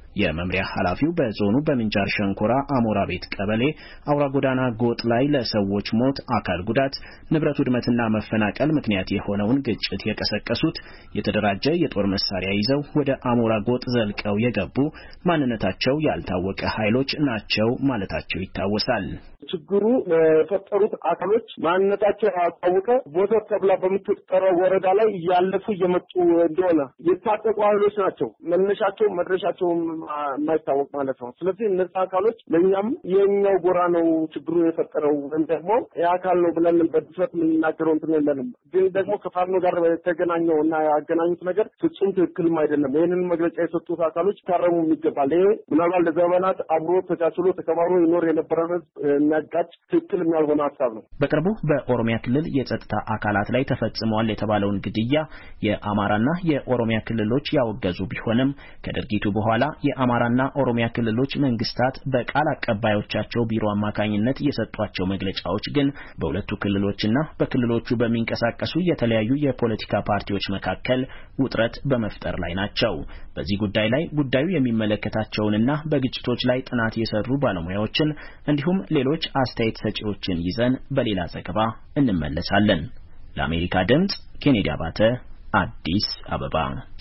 የመምሪያ ኃላፊው በዞኑ በምንጃር ሸንኮራ አሞራ ቤት ቀበሌ አውራ ጎዳና ጎጥ ላይ ለሰዎች ሞት፣ አካል ጉዳት፣ ንብረት ውድመትና መፈናቀል ምክንያት የሆነውን ግጭት የቀሰቀሱት የተደራጀ የጦር መሳሪያ ይዘው ወደ አሞራ ጎጥ ዘልቀው የገቡ ማንነታቸው ያልታወቀ ኃይሎች ናቸው ማለታቸው ይታወሳል። ችግሩ የፈጠሩት አካሎች ማንነታቸው ያልታወቀ ቦታ ተብላ በምትጠራው ወረዳ ላይ እያለፉ እየመጡ እንደሆነ የታጠቁ ኃይሎች ናቸው። መነሻቸው መድረሻቸው የማይታወቅ ማለት ነው። ስለዚህ እነዚህ አካሎች ለእኛም የኛው ጎራ ነው ችግሩ የፈጠረው ወይም ደግሞ የአካል ነው ብለን በድፍረት የምንናገረው እንትን የለንም። ግን ደግሞ ከፋኖ ጋር የተገናኘው እና ያገናኙት ነገር ፍጹም ትክክልም አይደለም። ይህንን መግለጫ የሰጡት አካሎች ታረሙ ይገባል። ይሄ ምናልባት ለዘመናት አብሮ ተቻችሎ ተከባብሮ ይኖር የነበረ ህዝብ የሚያጋጭ ትክክል ያልሆነ ሀሳብ ነው። በቅርቡ በኦሮሚያ ክልል የጸጥታ አካላት ላይ ተፈጽሟል የተባለውን ግድያ የአማራና የኦሮሚያ ክልሎች ያወገዙ ቢሆንም ከድርጊቱ በኋላ የአማራና ኦሮሚያ ክልሎች መንግስታት በቃል አቀባዮቻቸው ቢሮ አማካኝነት የሰጧቸው መግለጫዎች ግን በሁለቱ ክልሎችና በክልሎቹ በሚንቀሳቀሱ የተለያዩ የፖለቲካ ፓርቲዎች መካከል ውጥረት በመፍጠር ላይ ናቸው። በዚህ ጉዳይ ላይ ጉዳዩ የሚመለከታቸውንና በግጭቶች ላይ ጥናት የሰሩ ባለሙያዎችን እንዲሁም ሌሎች አስተያየት ሰጪዎችን ይዘን በሌላ ዘገባ እንመለሳለን። ለአሜሪካ ድምጽ ኬኔዲ አባተ አዲስ አበባ።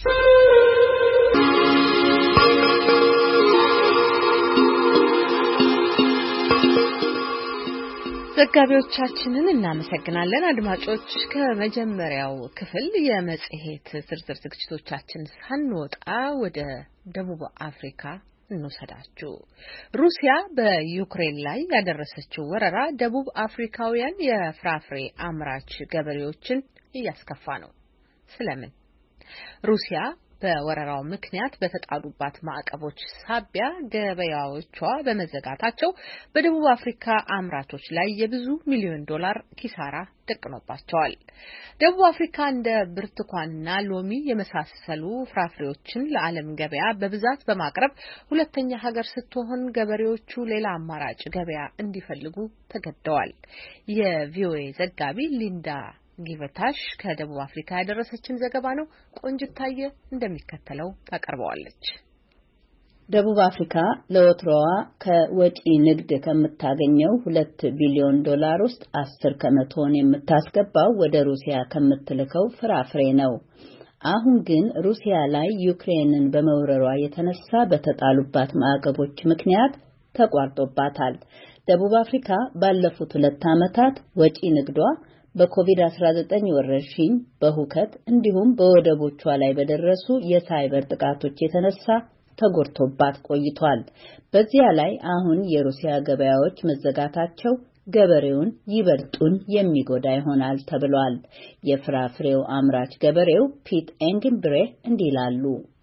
ዘጋቢዎቻችንን እናመሰግናለን። አድማጮች ከመጀመሪያው ክፍል የመጽሔት ዝርዝር ዝግጅቶቻችን ሳንወጣ ወደ ደቡብ አፍሪካ እንወሰዳችሁ። ሩሲያ በዩክሬን ላይ ያደረሰችው ወረራ ደቡብ አፍሪካውያን የፍራፍሬ አምራች ገበሬዎችን እያስከፋ ነው። ስለምን? ሩሲያ በወረራው ምክንያት በተጣሉባት ማዕቀቦች ሳቢያ ገበያዎቿ በመዘጋታቸው በደቡብ አፍሪካ አምራቾች ላይ የብዙ ሚሊዮን ዶላር ኪሳራ ደቅኖባቸዋል። ደቡብ አፍሪካ እንደ ብርቱካንና ሎሚ የመሳሰሉ ፍራፍሬዎችን ለዓለም ገበያ በብዛት በማቅረብ ሁለተኛ ሀገር ስትሆን ገበሬዎቹ ሌላ አማራጭ ገበያ እንዲፈልጉ ተገደዋል። የቪኦኤ ዘጋቢ ሊንዳ ጊቨታሽ ከደቡብ አፍሪካ ያደረሰችን ዘገባ ነው። ቆንጅታየ እንደሚከተለው ታቀርበዋለች። ደቡብ አፍሪካ ለወትሮዋ ከወጪ ንግድ ከምታገኘው ሁለት ቢሊዮን ዶላር ውስጥ አስር ከመቶውን የምታስገባው ወደ ሩሲያ ከምትልከው ፍራፍሬ ነው። አሁን ግን ሩሲያ ላይ ዩክሬንን በመውረሯ የተነሳ በተጣሉባት ማዕቀቦች ምክንያት ተቋርጦባታል። ደቡብ አፍሪካ ባለፉት ሁለት ዓመታት ወጪ ንግዷ በኮቪድ አስራ ዘጠኝ ወረርሽኝ፣ በሁከት እንዲሁም በወደቦቿ ላይ በደረሱ የሳይበር ጥቃቶች የተነሳ ተጎድቶባት ቆይቷል። በዚያ ላይ አሁን የሩሲያ ገበያዎች መዘጋታቸው ገበሬውን ይበልጡን የሚጎዳ ይሆናል ተብሏል። የፍራፍሬው አምራች ገበሬው ፒት ኤንግንብሬ እንዲህ ይላሉ።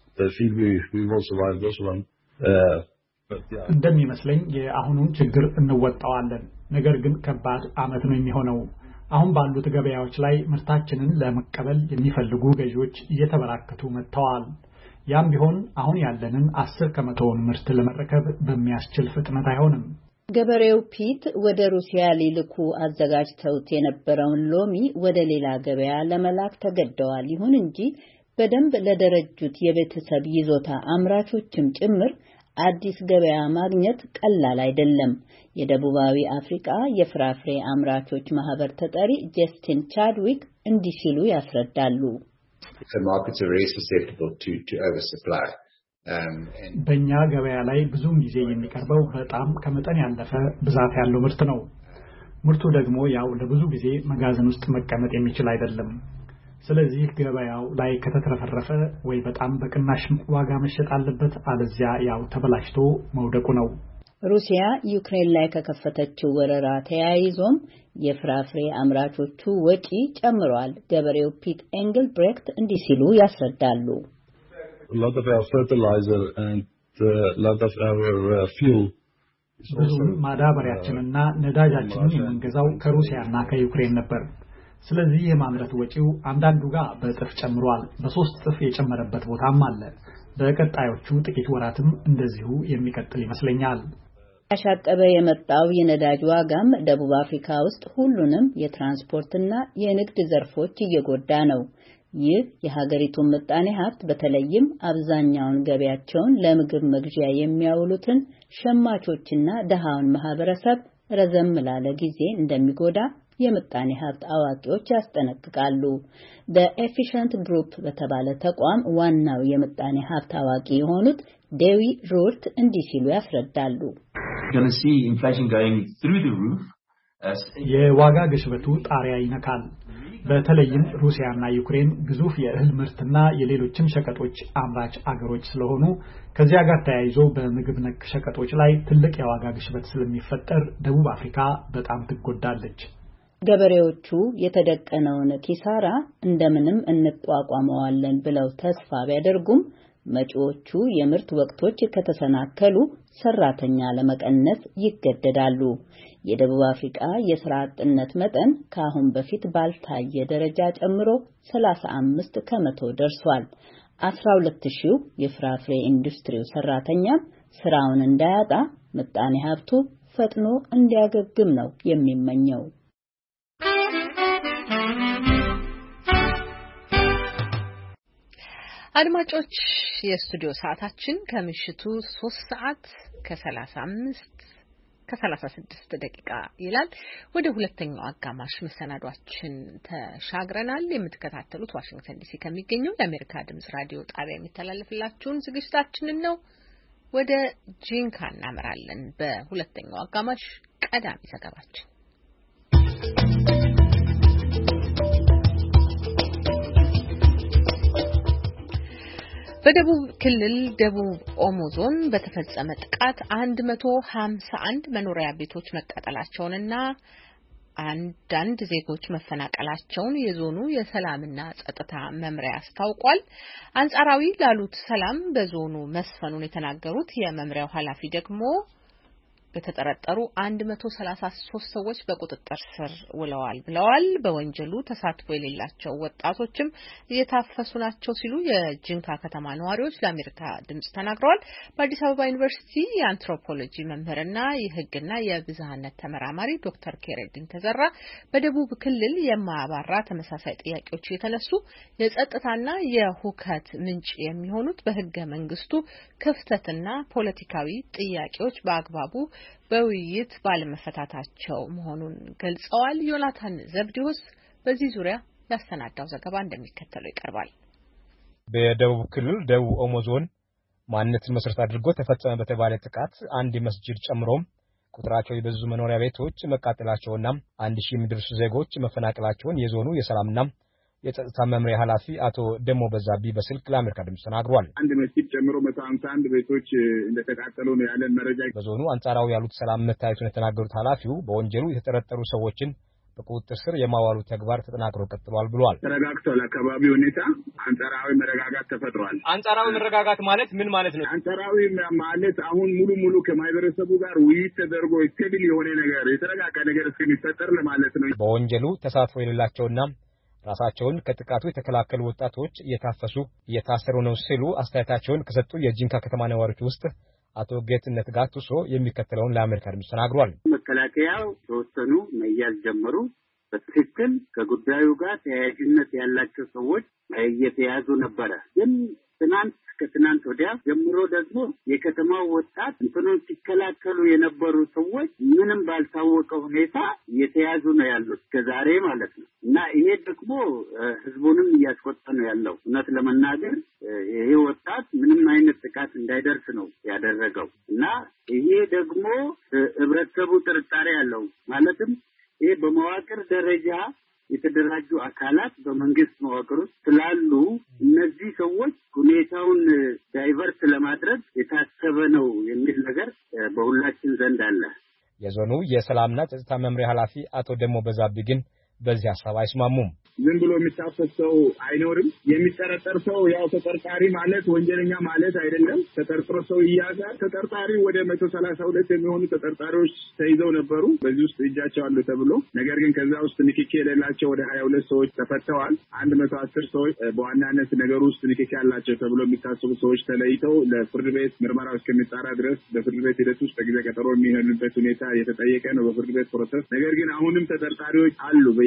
እንደሚመስለኝ የአሁኑን ችግር እንወጣዋለን። ነገር ግን ከባድ ዓመት ነው የሚሆነው። አሁን ባሉት ገበያዎች ላይ ምርታችንን ለመቀበል የሚፈልጉ ገዢዎች እየተበራከቱ መጥተዋል። ያም ቢሆን አሁን ያለንን አስር ከመቶውን ምርት ለመረከብ በሚያስችል ፍጥነት አይሆንም። ገበሬው ፒት ወደ ሩሲያ ሊልኩ አዘጋጅተውት የነበረውን ሎሚ ወደ ሌላ ገበያ ለመላክ ተገደዋል። ይሁን እንጂ በደንብ ለደረጁት የቤተሰብ ይዞታ አምራቾችም ጭምር አዲስ ገበያ ማግኘት ቀላል አይደለም። የደቡባዊ አፍሪካ የፍራፍሬ አምራቾች ማህበር ተጠሪ ጀስቲን ቻድዊክ እንዲህ ሲሉ ያስረዳሉ። በእኛ ገበያ ላይ ብዙውን ጊዜ የሚቀርበው በጣም ከመጠን ያለፈ ብዛት ያለው ምርት ነው። ምርቱ ደግሞ ያው ለብዙ ጊዜ መጋዘን ውስጥ መቀመጥ የሚችል አይደለም። ስለዚህ ገበያው ላይ ከተትረፈረፈ ወይ በጣም በቅናሽ ዋጋ መሸጥ አለበት፣ አለዚያ ያው ተበላሽቶ መውደቁ ነው። ሩሲያ ዩክሬን ላይ ከከፈተችው ወረራ ተያይዞም የፍራፍሬ አምራቾቹ ወጪ ጨምሯል። ገበሬው ፒት ኤንግልብሬክት እንዲህ ሲሉ ያስረዳሉ። ብዙ ማዳበሪያችንና ነዳጃችንን የምንገዛው ከሩሲያና ከዩክሬን ነበር። ስለዚህ የማምረት ወጪው አንዳንዱ ጋር በእጥፍ ጨምሯል። በሶስት እጥፍ የጨመረበት ቦታም አለ። በቀጣዮቹ ጥቂት ወራትም እንደዚሁ የሚቀጥል ይመስለኛል። ያሻቀበ የመጣው የነዳጅ ዋጋም ደቡብ አፍሪካ ውስጥ ሁሉንም የትራንስፖርትና የንግድ ዘርፎች እየጎዳ ነው። ይህ የሀገሪቱን ምጣኔ ሀብት በተለይም አብዛኛውን ገበያቸውን ለምግብ መግዣ የሚያውሉትን ሸማቾችና ደሃውን ማህበረሰብ ረዘም ላለ ጊዜ እንደሚጎዳ የምጣኔ ሀብት አዋቂዎች ያስጠነቅቃሉ። በኤፊሽንት ግሩፕ በተባለ ተቋም ዋናው የምጣኔ ሀብት አዋቂ የሆኑት ዴዊ ሩርት እንዲህ ሲሉ ያስረዳሉ። የዋጋ ግሽበቱ ጣሪያ ይነካል። በተለይም ሩሲያና ዩክሬን ግዙፍ የእህል ምርትና የሌሎችም ሸቀጦች አምራች አገሮች ስለሆኑ ከዚያ ጋር ተያይዞ በምግብ ነክ ሸቀጦች ላይ ትልቅ የዋጋ ግሽበት ስለሚፈጠር ደቡብ አፍሪካ በጣም ትጎዳለች። ገበሬዎቹ የተደቀነውን ኪሳራ እንደምንም እንቋቋመዋለን ብለው ተስፋ ቢያደርጉም መጪዎቹ የምርት ወቅቶች ከተሰናከሉ ሰራተኛ ለመቀነስ ይገደዳሉ። የደቡብ አፍሪካ የሥራ አጥነት መጠን ከአሁን በፊት ባልታየ ደረጃ ጨምሮ ሰላሳ አምስት ከመቶ ደርሷል። አስራ ሁለት ሺህ የፍራፍሬ ኢንዱስትሪው ሰራተኛ ስራውን እንዳያጣ ምጣኔ ሀብቱ ፈጥኖ እንዲያገግም ነው የሚመኘው። አድማጮች የስቱዲዮ ሰዓታችን ከምሽቱ ሶስት ሰዓት ከሰላሳ አምስት ከሰላሳ ስድስት ደቂቃ ይላል። ወደ ሁለተኛው አጋማሽ መሰናዷችን ተሻግረናል። የምትከታተሉት ዋሽንግተን ዲሲ ከሚገኘው የአሜሪካ ድምጽ ራዲዮ ጣቢያ የሚተላለፍላችሁን ዝግጅታችንን ነው። ወደ ጂንካ እናመራለን። በሁለተኛው አጋማሽ ቀዳሚ ዘገባችን በደቡብ ክልል ደቡብ ኦሞ ዞን በተፈጸመ ጥቃት አንድ መቶ ሀምሳ አንድ መኖሪያ ቤቶች መቃጠላቸውንና አንዳንድ ዜጎች መፈናቀላቸውን የዞኑ የሰላምና ጸጥታ መምሪያ አስታውቋል። አንጻራዊ ላሉት ሰላም በዞኑ መስፈኑን የተናገሩት የመምሪያው ኃላፊ ደግሞ በተጠረጠሩ አንድ መቶ ሰላሳ ሶስት ሰዎች በቁጥጥር ስር ውለዋል ብለዋል። በወንጀሉ ተሳትፎ የሌላቸው ወጣቶችም እየታፈሱ ናቸው ሲሉ የጂንካ ከተማ ነዋሪዎች ለአሜሪካ ድምጽ ተናግረዋል። በአዲስ አበባ ዩኒቨርሲቲ የአንትሮፖሎጂ መምህርና የሕግና የብዝሃነት ተመራማሪ ዶክተር ኬሬዲን ተዘራ በደቡብ ክልል የማያባራ ተመሳሳይ ጥያቄዎች የተነሱ የጸጥታና የሁከት ምንጭ የሚሆኑት በሕገ መንግስቱ ክፍተትና ፖለቲካዊ ጥያቄዎች በአግባቡ በውይይት ባለመፈታታቸው መሆኑን ገልጸዋል። ዮናታን ዘብዲዎስ በዚህ ዙሪያ ያሰናዳው ዘገባ እንደሚከተለው ይቀርባል። በደቡብ ክልል ደቡብ ኦሞ ዞን ማንነትን መሰረት አድርጎ ተፈጸመ በተባለ ጥቃት አንድ መስጂድ ጨምሮ ቁጥራቸው የበዙ መኖሪያ ቤቶች መቃጠላቸውና አንድ ሺህ የሚደርሱ ዜጎች መፈናቀላቸውን የዞኑ የሰላምና የጸጥታ መምሪያ ኃላፊ አቶ ደሞ በዛቢ በስልክ ለአሜሪካ ድምጽ ተናግሯል። አንድ መስጂድ ጨምሮ መቶ ሃምሳ አንድ ቤቶች እንደተቃጠሉ ነው ያለን መረጃ። በዞኑ አንጻራዊ ያሉት ሰላም መታየቱን የተናገሩት ኃላፊው በወንጀሉ የተጠረጠሩ ሰዎችን በቁጥጥር ስር የማዋሉ ተግባር ተጠናክሮ ቀጥሏል ብሏል። ተረጋግቷል። አካባቢ ሁኔታ አንጻራዊ መረጋጋት ተፈጥሯል። አንጻራዊ መረጋጋት ማለት ምን ማለት ነው? አንጻራዊ ማለት አሁን ሙሉ ሙሉ ከማህበረሰቡ ጋር ውይይት ተደርጎ ስቴብል የሆነ ነገር የተረጋጋ ነገር እስከሚፈጠር ለማለት ነው። በወንጀሉ ተሳትፎ የሌላቸውና ራሳቸውን ከጥቃቱ የተከላከሉ ወጣቶች እየታፈሱ እየታሰሩ ነው ሲሉ አስተያየታቸውን ከሰጡ የጂንካ ከተማ ነዋሪዎች ውስጥ አቶ ጌትነት ጋቱሶ የሚከተለውን ለአሜሪካ ድምጽ ተናግሯል። መከላከያው ተወሰኑ መያዝ ጀመሩ። በትክክል ከጉዳዩ ጋር ተያያዥነት ያላቸው ሰዎች እየተያዙ ነበረ። ግን ትናንት ከትናንት ወዲያ ጀምሮ ደግሞ የከተማው ወጣት እንትኑን ሲከላከሉ የነበሩ ሰዎች ምንም ባልታወቀ ሁኔታ እየተያዙ ነው ያሉት ከዛሬ ማለት ነው። እና ይሄ ደግሞ ህዝቡንም እያስቆጣ ነው ያለው። እውነት ለመናገር ይሄ ወጣት ምንም አይነት ጥቃት እንዳይደርስ ነው ያደረገው። እና ይሄ ደግሞ ህብረተሰቡ ጥርጣሬ ያለው ማለትም ይሄ በመዋቅር ደረጃ የተደራጁ አካላት በመንግስት መዋቅር ውስጥ ስላሉ እነዚህ ሰዎች ሁኔታውን ዳይቨርት ለማድረግ የታሰበ ነው የሚል ነገር በሁላችን ዘንድ አለ። የዞኑ የሰላምና ጸጥታ መምሪያ ኃላፊ አቶ ደሞ በዛቢ ግን በዚህ ሐሳብ አይስማሙም። ዝም ብሎ የሚታፈስ ሰው አይኖርም። የሚጠረጠር ሰው ያው ተጠርጣሪ ማለት ወንጀለኛ ማለት አይደለም። ተጠርጥሮ ሰው ይያዛል። ተጠርጣሪ ወደ መቶ ሰላሳ ሁለት የሚሆኑ ተጠርጣሪዎች ተይዘው ነበሩ በዚህ ውስጥ እጃቸው አሉ ተብሎ። ነገር ግን ከዛ ውስጥ ንክኪ የሌላቸው ወደ ሀያ ሁለት ሰዎች ተፈተዋል። አንድ መቶ አስር ሰዎች በዋናነት ነገሩ ውስጥ ንክኪ ያላቸው ተብሎ የሚታሰቡ ሰዎች ተለይተው ለፍርድ ቤት ምርመራው እስከሚጣራ ድረስ በፍርድ ቤት ሂደት ውስጥ በጊዜ ቀጠሮ የሚሆንበት ሁኔታ የተጠየቀ ነው በፍርድ ቤት ፕሮሰስ። ነገር ግን አሁንም ተጠርጣሪዎች አሉ በየ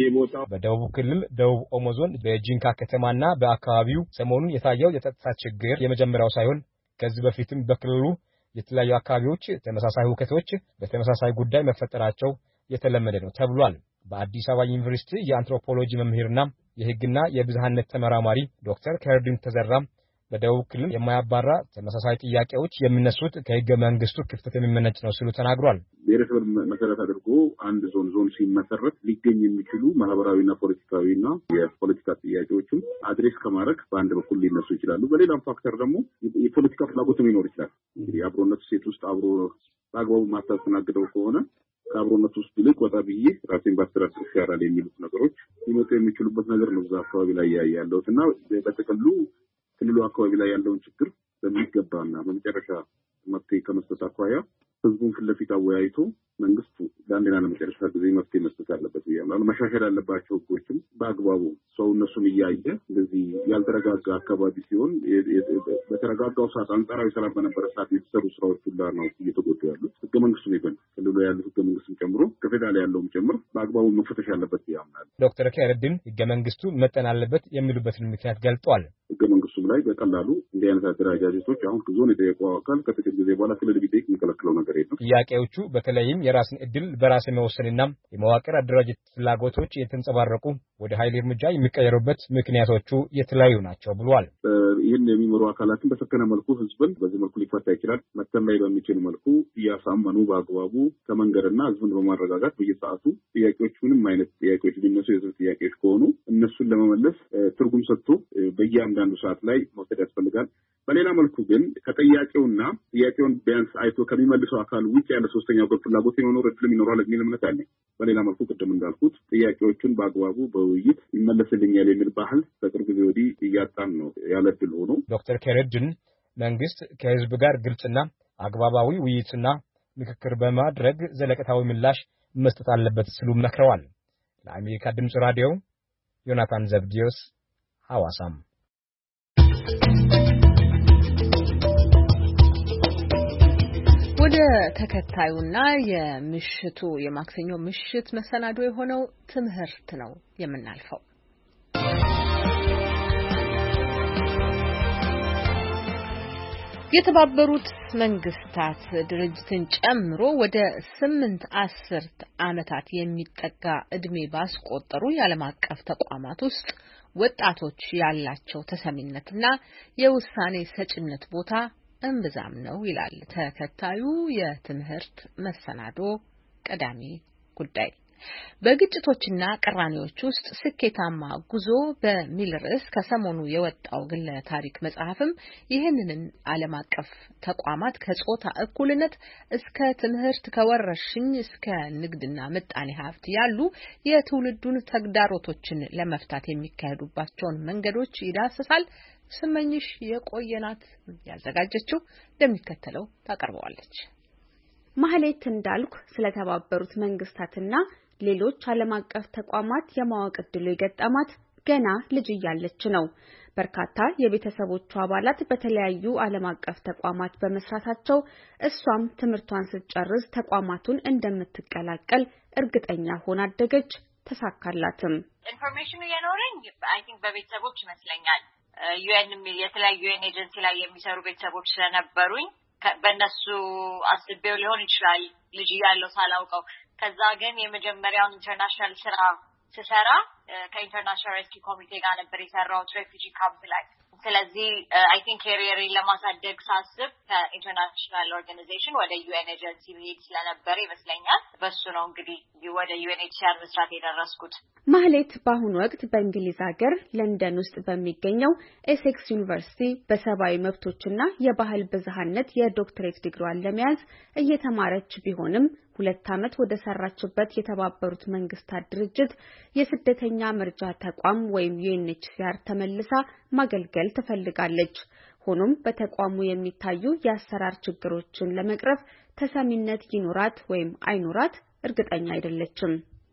በየቦታው በደቡብ ክልል ደቡብ ኦሞ ዞን በጂንካ ከተማና በአካባቢው ሰሞኑን የታየው የጸጥታ ችግር የመጀመሪያው ሳይሆን ከዚህ በፊትም በክልሉ የተለያዩ አካባቢዎች ተመሳሳይ ሁከቶች በተመሳሳይ ጉዳይ መፈጠራቸው የተለመደ ነው ተብሏል። በአዲስ አበባ ዩኒቨርሲቲ የአንትሮፖሎጂ መምህርና የሕግና የብዝሃነት ተመራማሪ ዶክተር ከርዲን ተዘራ በደቡብ ክልል የማያባራ ተመሳሳይ ጥያቄዎች የሚነሱት ከሕገ መንግስቱ ክፍተት የሚመነጭ ነው ሲሉ ተናግሯል። ብሔረሰብ መሰረት አድርጎ አንድ ዞን ዞን ሲመሰረት ሊገኝ የሚችሉ ማህበራዊና ፖለቲካዊና የፖለቲካ ጥያቄዎችን አድሬስ ከማድረግ በአንድ በኩል ሊነሱ ይችላሉ። በሌላም ፋክተር ደግሞ የፖለቲካ ፍላጎትም ይኖር ይችላል። እንግዲህ አብሮነት ሴት ውስጥ አብሮ በአግባቡ ማታስተናግደው ከሆነ ከአብሮነት ውስጥ ይልቅ ወጣ ብዬ ራሴን ባስተዳድር ይሻላል የሚሉት ነገሮች ሊመጡ የሚችሉበት ነገር ነው እዛ አካባቢ ላይ ያያለሁት እና በጥቅሉ ክልሉ አካባቢ ላይ ያለውን ችግር በሚገባና በመጨረሻ መፍትሄ ከመስጠት አኳያ ህዝቡን ፊት ለፊት አወያይቶ መንግስት ለአንዴና ለመጨረሻ ጊዜ መፍትሄ መስጠት አለበት ብያለሁ። መሻሻል ያለባቸው ህጎችም በአግባቡ ሰው እነሱን እያየ እንደዚህ ያልተረጋጋ አካባቢ ሲሆን በተረጋጋው ሰዓት አንጻራዊ ሰላም በነበረ ሰዓት የተሰሩ ስራዎች ሁላ ነው እየተጎዱ ያሉት። ህገ መንግስቱ ይበል ክልሉ ያሉት ህገ መንግስቱን ጨምሮ ከፌዴራል ያለውም ጨምሮ በአግባቡ መፈተሽ ያለበት ያምናል። ዶክተር ከረዲን ህገ መንግስቱ መጠን አለበት የሚሉበትን ምክንያት ገልጧል። ህገ መንግስቱም ላይ በቀላሉ እንዲህ አይነት አደረጃጀቶች አሁን ዞን የጠየቀው አካል ከጥቂት ጊዜ በኋላ ክልል ቢጠይቅ የሚከለክለው ነገር የለም። ጥያቄዎቹ በተለይም የራስን እድል በራስ የመወሰንና የመዋቅር አደረጃጀት ፍላጎቶች የተንጸባረቁ ወደ ኃይል እርምጃ የሚቀየሩበት ምክንያቶቹ የተለያዩ ናቸው ብሏል። ይህን የሚመሩ አካላትን በሰከነ መልኩ ህዝብን በዚህ መልኩ ሊፈታ ይችላል መተማይ በሚችል መልኩ እያሳመኑ በአግባቡ ከመንገድና ህዝብን በማረጋጋት በየሰዓቱ ጥያቄዎች ምንም አይነት ጥያቄዎች ቢነሱ የህዝብ ጥያቄዎች ከሆኑ እነሱን ለመመለስ ትርጉም ሰጥቶ በየአንዳንዱ ሰዓት ላይ መውሰድ ያስፈልጋል። በሌላ መልኩ ግን ከጥያቄውና ጥያቄውን ቢያንስ አይቶ ከሚመልሰው አካል ውጭ ያለ ሶስተኛ ወገን ፍላጎት የመኖር እድልም ይኖራል የሚል እምነት አለ። በሌላ መልኩ ቅድም እንዳልኩት ጥያቄዎቹን በአግባቡ በውይይት ይመለስልኛል የሚል ባህል በቅርብ ጊዜ ወዲህ እያጣን ነው ያለ እድል ሆኖ ዶክተር ከረዲን መንግስት ከህዝብ ጋር ግልጽና አግባባዊ ውይይትና ምክክር በማድረግ ዘለቀታዊ ምላሽ መስጠት አለበት ሲሉ መክረዋል። ለአሜሪካ ድምጽ ራዲዮ ዮናታን ዘብዲዮስ ሐዋሳም ወደ ተከታዩና የምሽቱ የማክሰኞ ምሽት መሰናዶ የሆነው ትምህርት ነው የምናልፈው። የተባበሩት መንግስታት ድርጅትን ጨምሮ ወደ ስምንት አስርት ዓመታት የሚጠጋ እድሜ ባስቆጠሩ የዓለም አቀፍ ተቋማት ውስጥ ወጣቶች ያላቸው ተሰሚነትና የውሳኔ ሰጭነት ቦታ እምብዛም ነው ይላል ተከታዩ የትምህርት መሰናዶ ቀዳሚ ጉዳይ። በግጭቶችና ቅራኔዎች ውስጥ ስኬታማ ጉዞ በሚል ርዕስ ከሰሞኑ የወጣው ግለ ታሪክ መጽሐፍም ይህንን ዓለም አቀፍ ተቋማት ከጾታ እኩልነት እስከ ትምህርት ከወረርሽኝ እስከ ንግድና ምጣኔ ሀብት ያሉ የትውልዱን ተግዳሮቶችን ለመፍታት የሚካሄዱባቸውን መንገዶች ይዳስሳል። ስመኝሽ የቆየናት ያዘጋጀችው እንደሚከተለው ታቀርበዋለች። ማህሌት እንዳልኩ ስለተባበሩት መንግስታትና ሌሎች ዓለም አቀፍ ተቋማት የማወቅ ዕድሉ የገጠማት ገና ልጅ እያለች ነው። በርካታ የቤተሰቦቿ አባላት በተለያዩ ዓለም አቀፍ ተቋማት በመስራታቸው እሷም ትምህርቷን ስትጨርስ ተቋማቱን እንደምትቀላቀል እርግጠኛ ሆና አደገች። ተሳካላትም። ኢንፎርሜሽኑ የኖረኝ አይ ቲንክ በቤተሰቦች ይመስለኛል። ዩኤን የተለያዩ ዩኤን ኤጀንሲ ላይ የሚሰሩ ቤተሰቦች ስለነበሩኝ በእነሱ አስቤው ሊሆን ይችላል ልጅ ያለው ሳላውቀው። ከዛ ግን የመጀመሪያውን ኢንተርናሽናል ስራ ስሰራ ከኢንተርናሽናል ሬስኪው ኮሚቴ ጋር ነበር የሰራሁት ሬፊጂ ካምፕ ላይ። ስለዚህ አይ ቲንክ ካሪየሬን ለማሳደግ ሳስብ ከኢንተርናሽናል ኦርጋናይዜሽን ወደ ዩኤን ኤጀንሲ መሄድ ስለነበረ ይመስለኛል በሱ ነው እንግዲህ ወደ ዩኤንኤችሲአር መስራት የደረስኩት። ማህሌት በአሁኑ ወቅት በእንግሊዝ ሀገር ለንደን ውስጥ በሚገኘው ኤሴክስ ዩኒቨርሲቲ በሰብአዊ መብቶችና የባህል ብዝሃነት የዶክትሬት ዲግሪዋን ለመያዝ እየተማረች ቢሆንም ሁለት ዓመት ወደ ሰራችበት የተባበሩት መንግስታት ድርጅት የስደተኛ መርጃ ተቋም ወይም ዩኤንኤችሲአር ተመልሳ ማገልገል ትፈልጋለች። ሆኖም በተቋሙ የሚታዩ የአሰራር ችግሮችን ለመቅረፍ ተሰሚነት ይኖራት ወይም አይኖራት እርግጠኛ አይደለችም።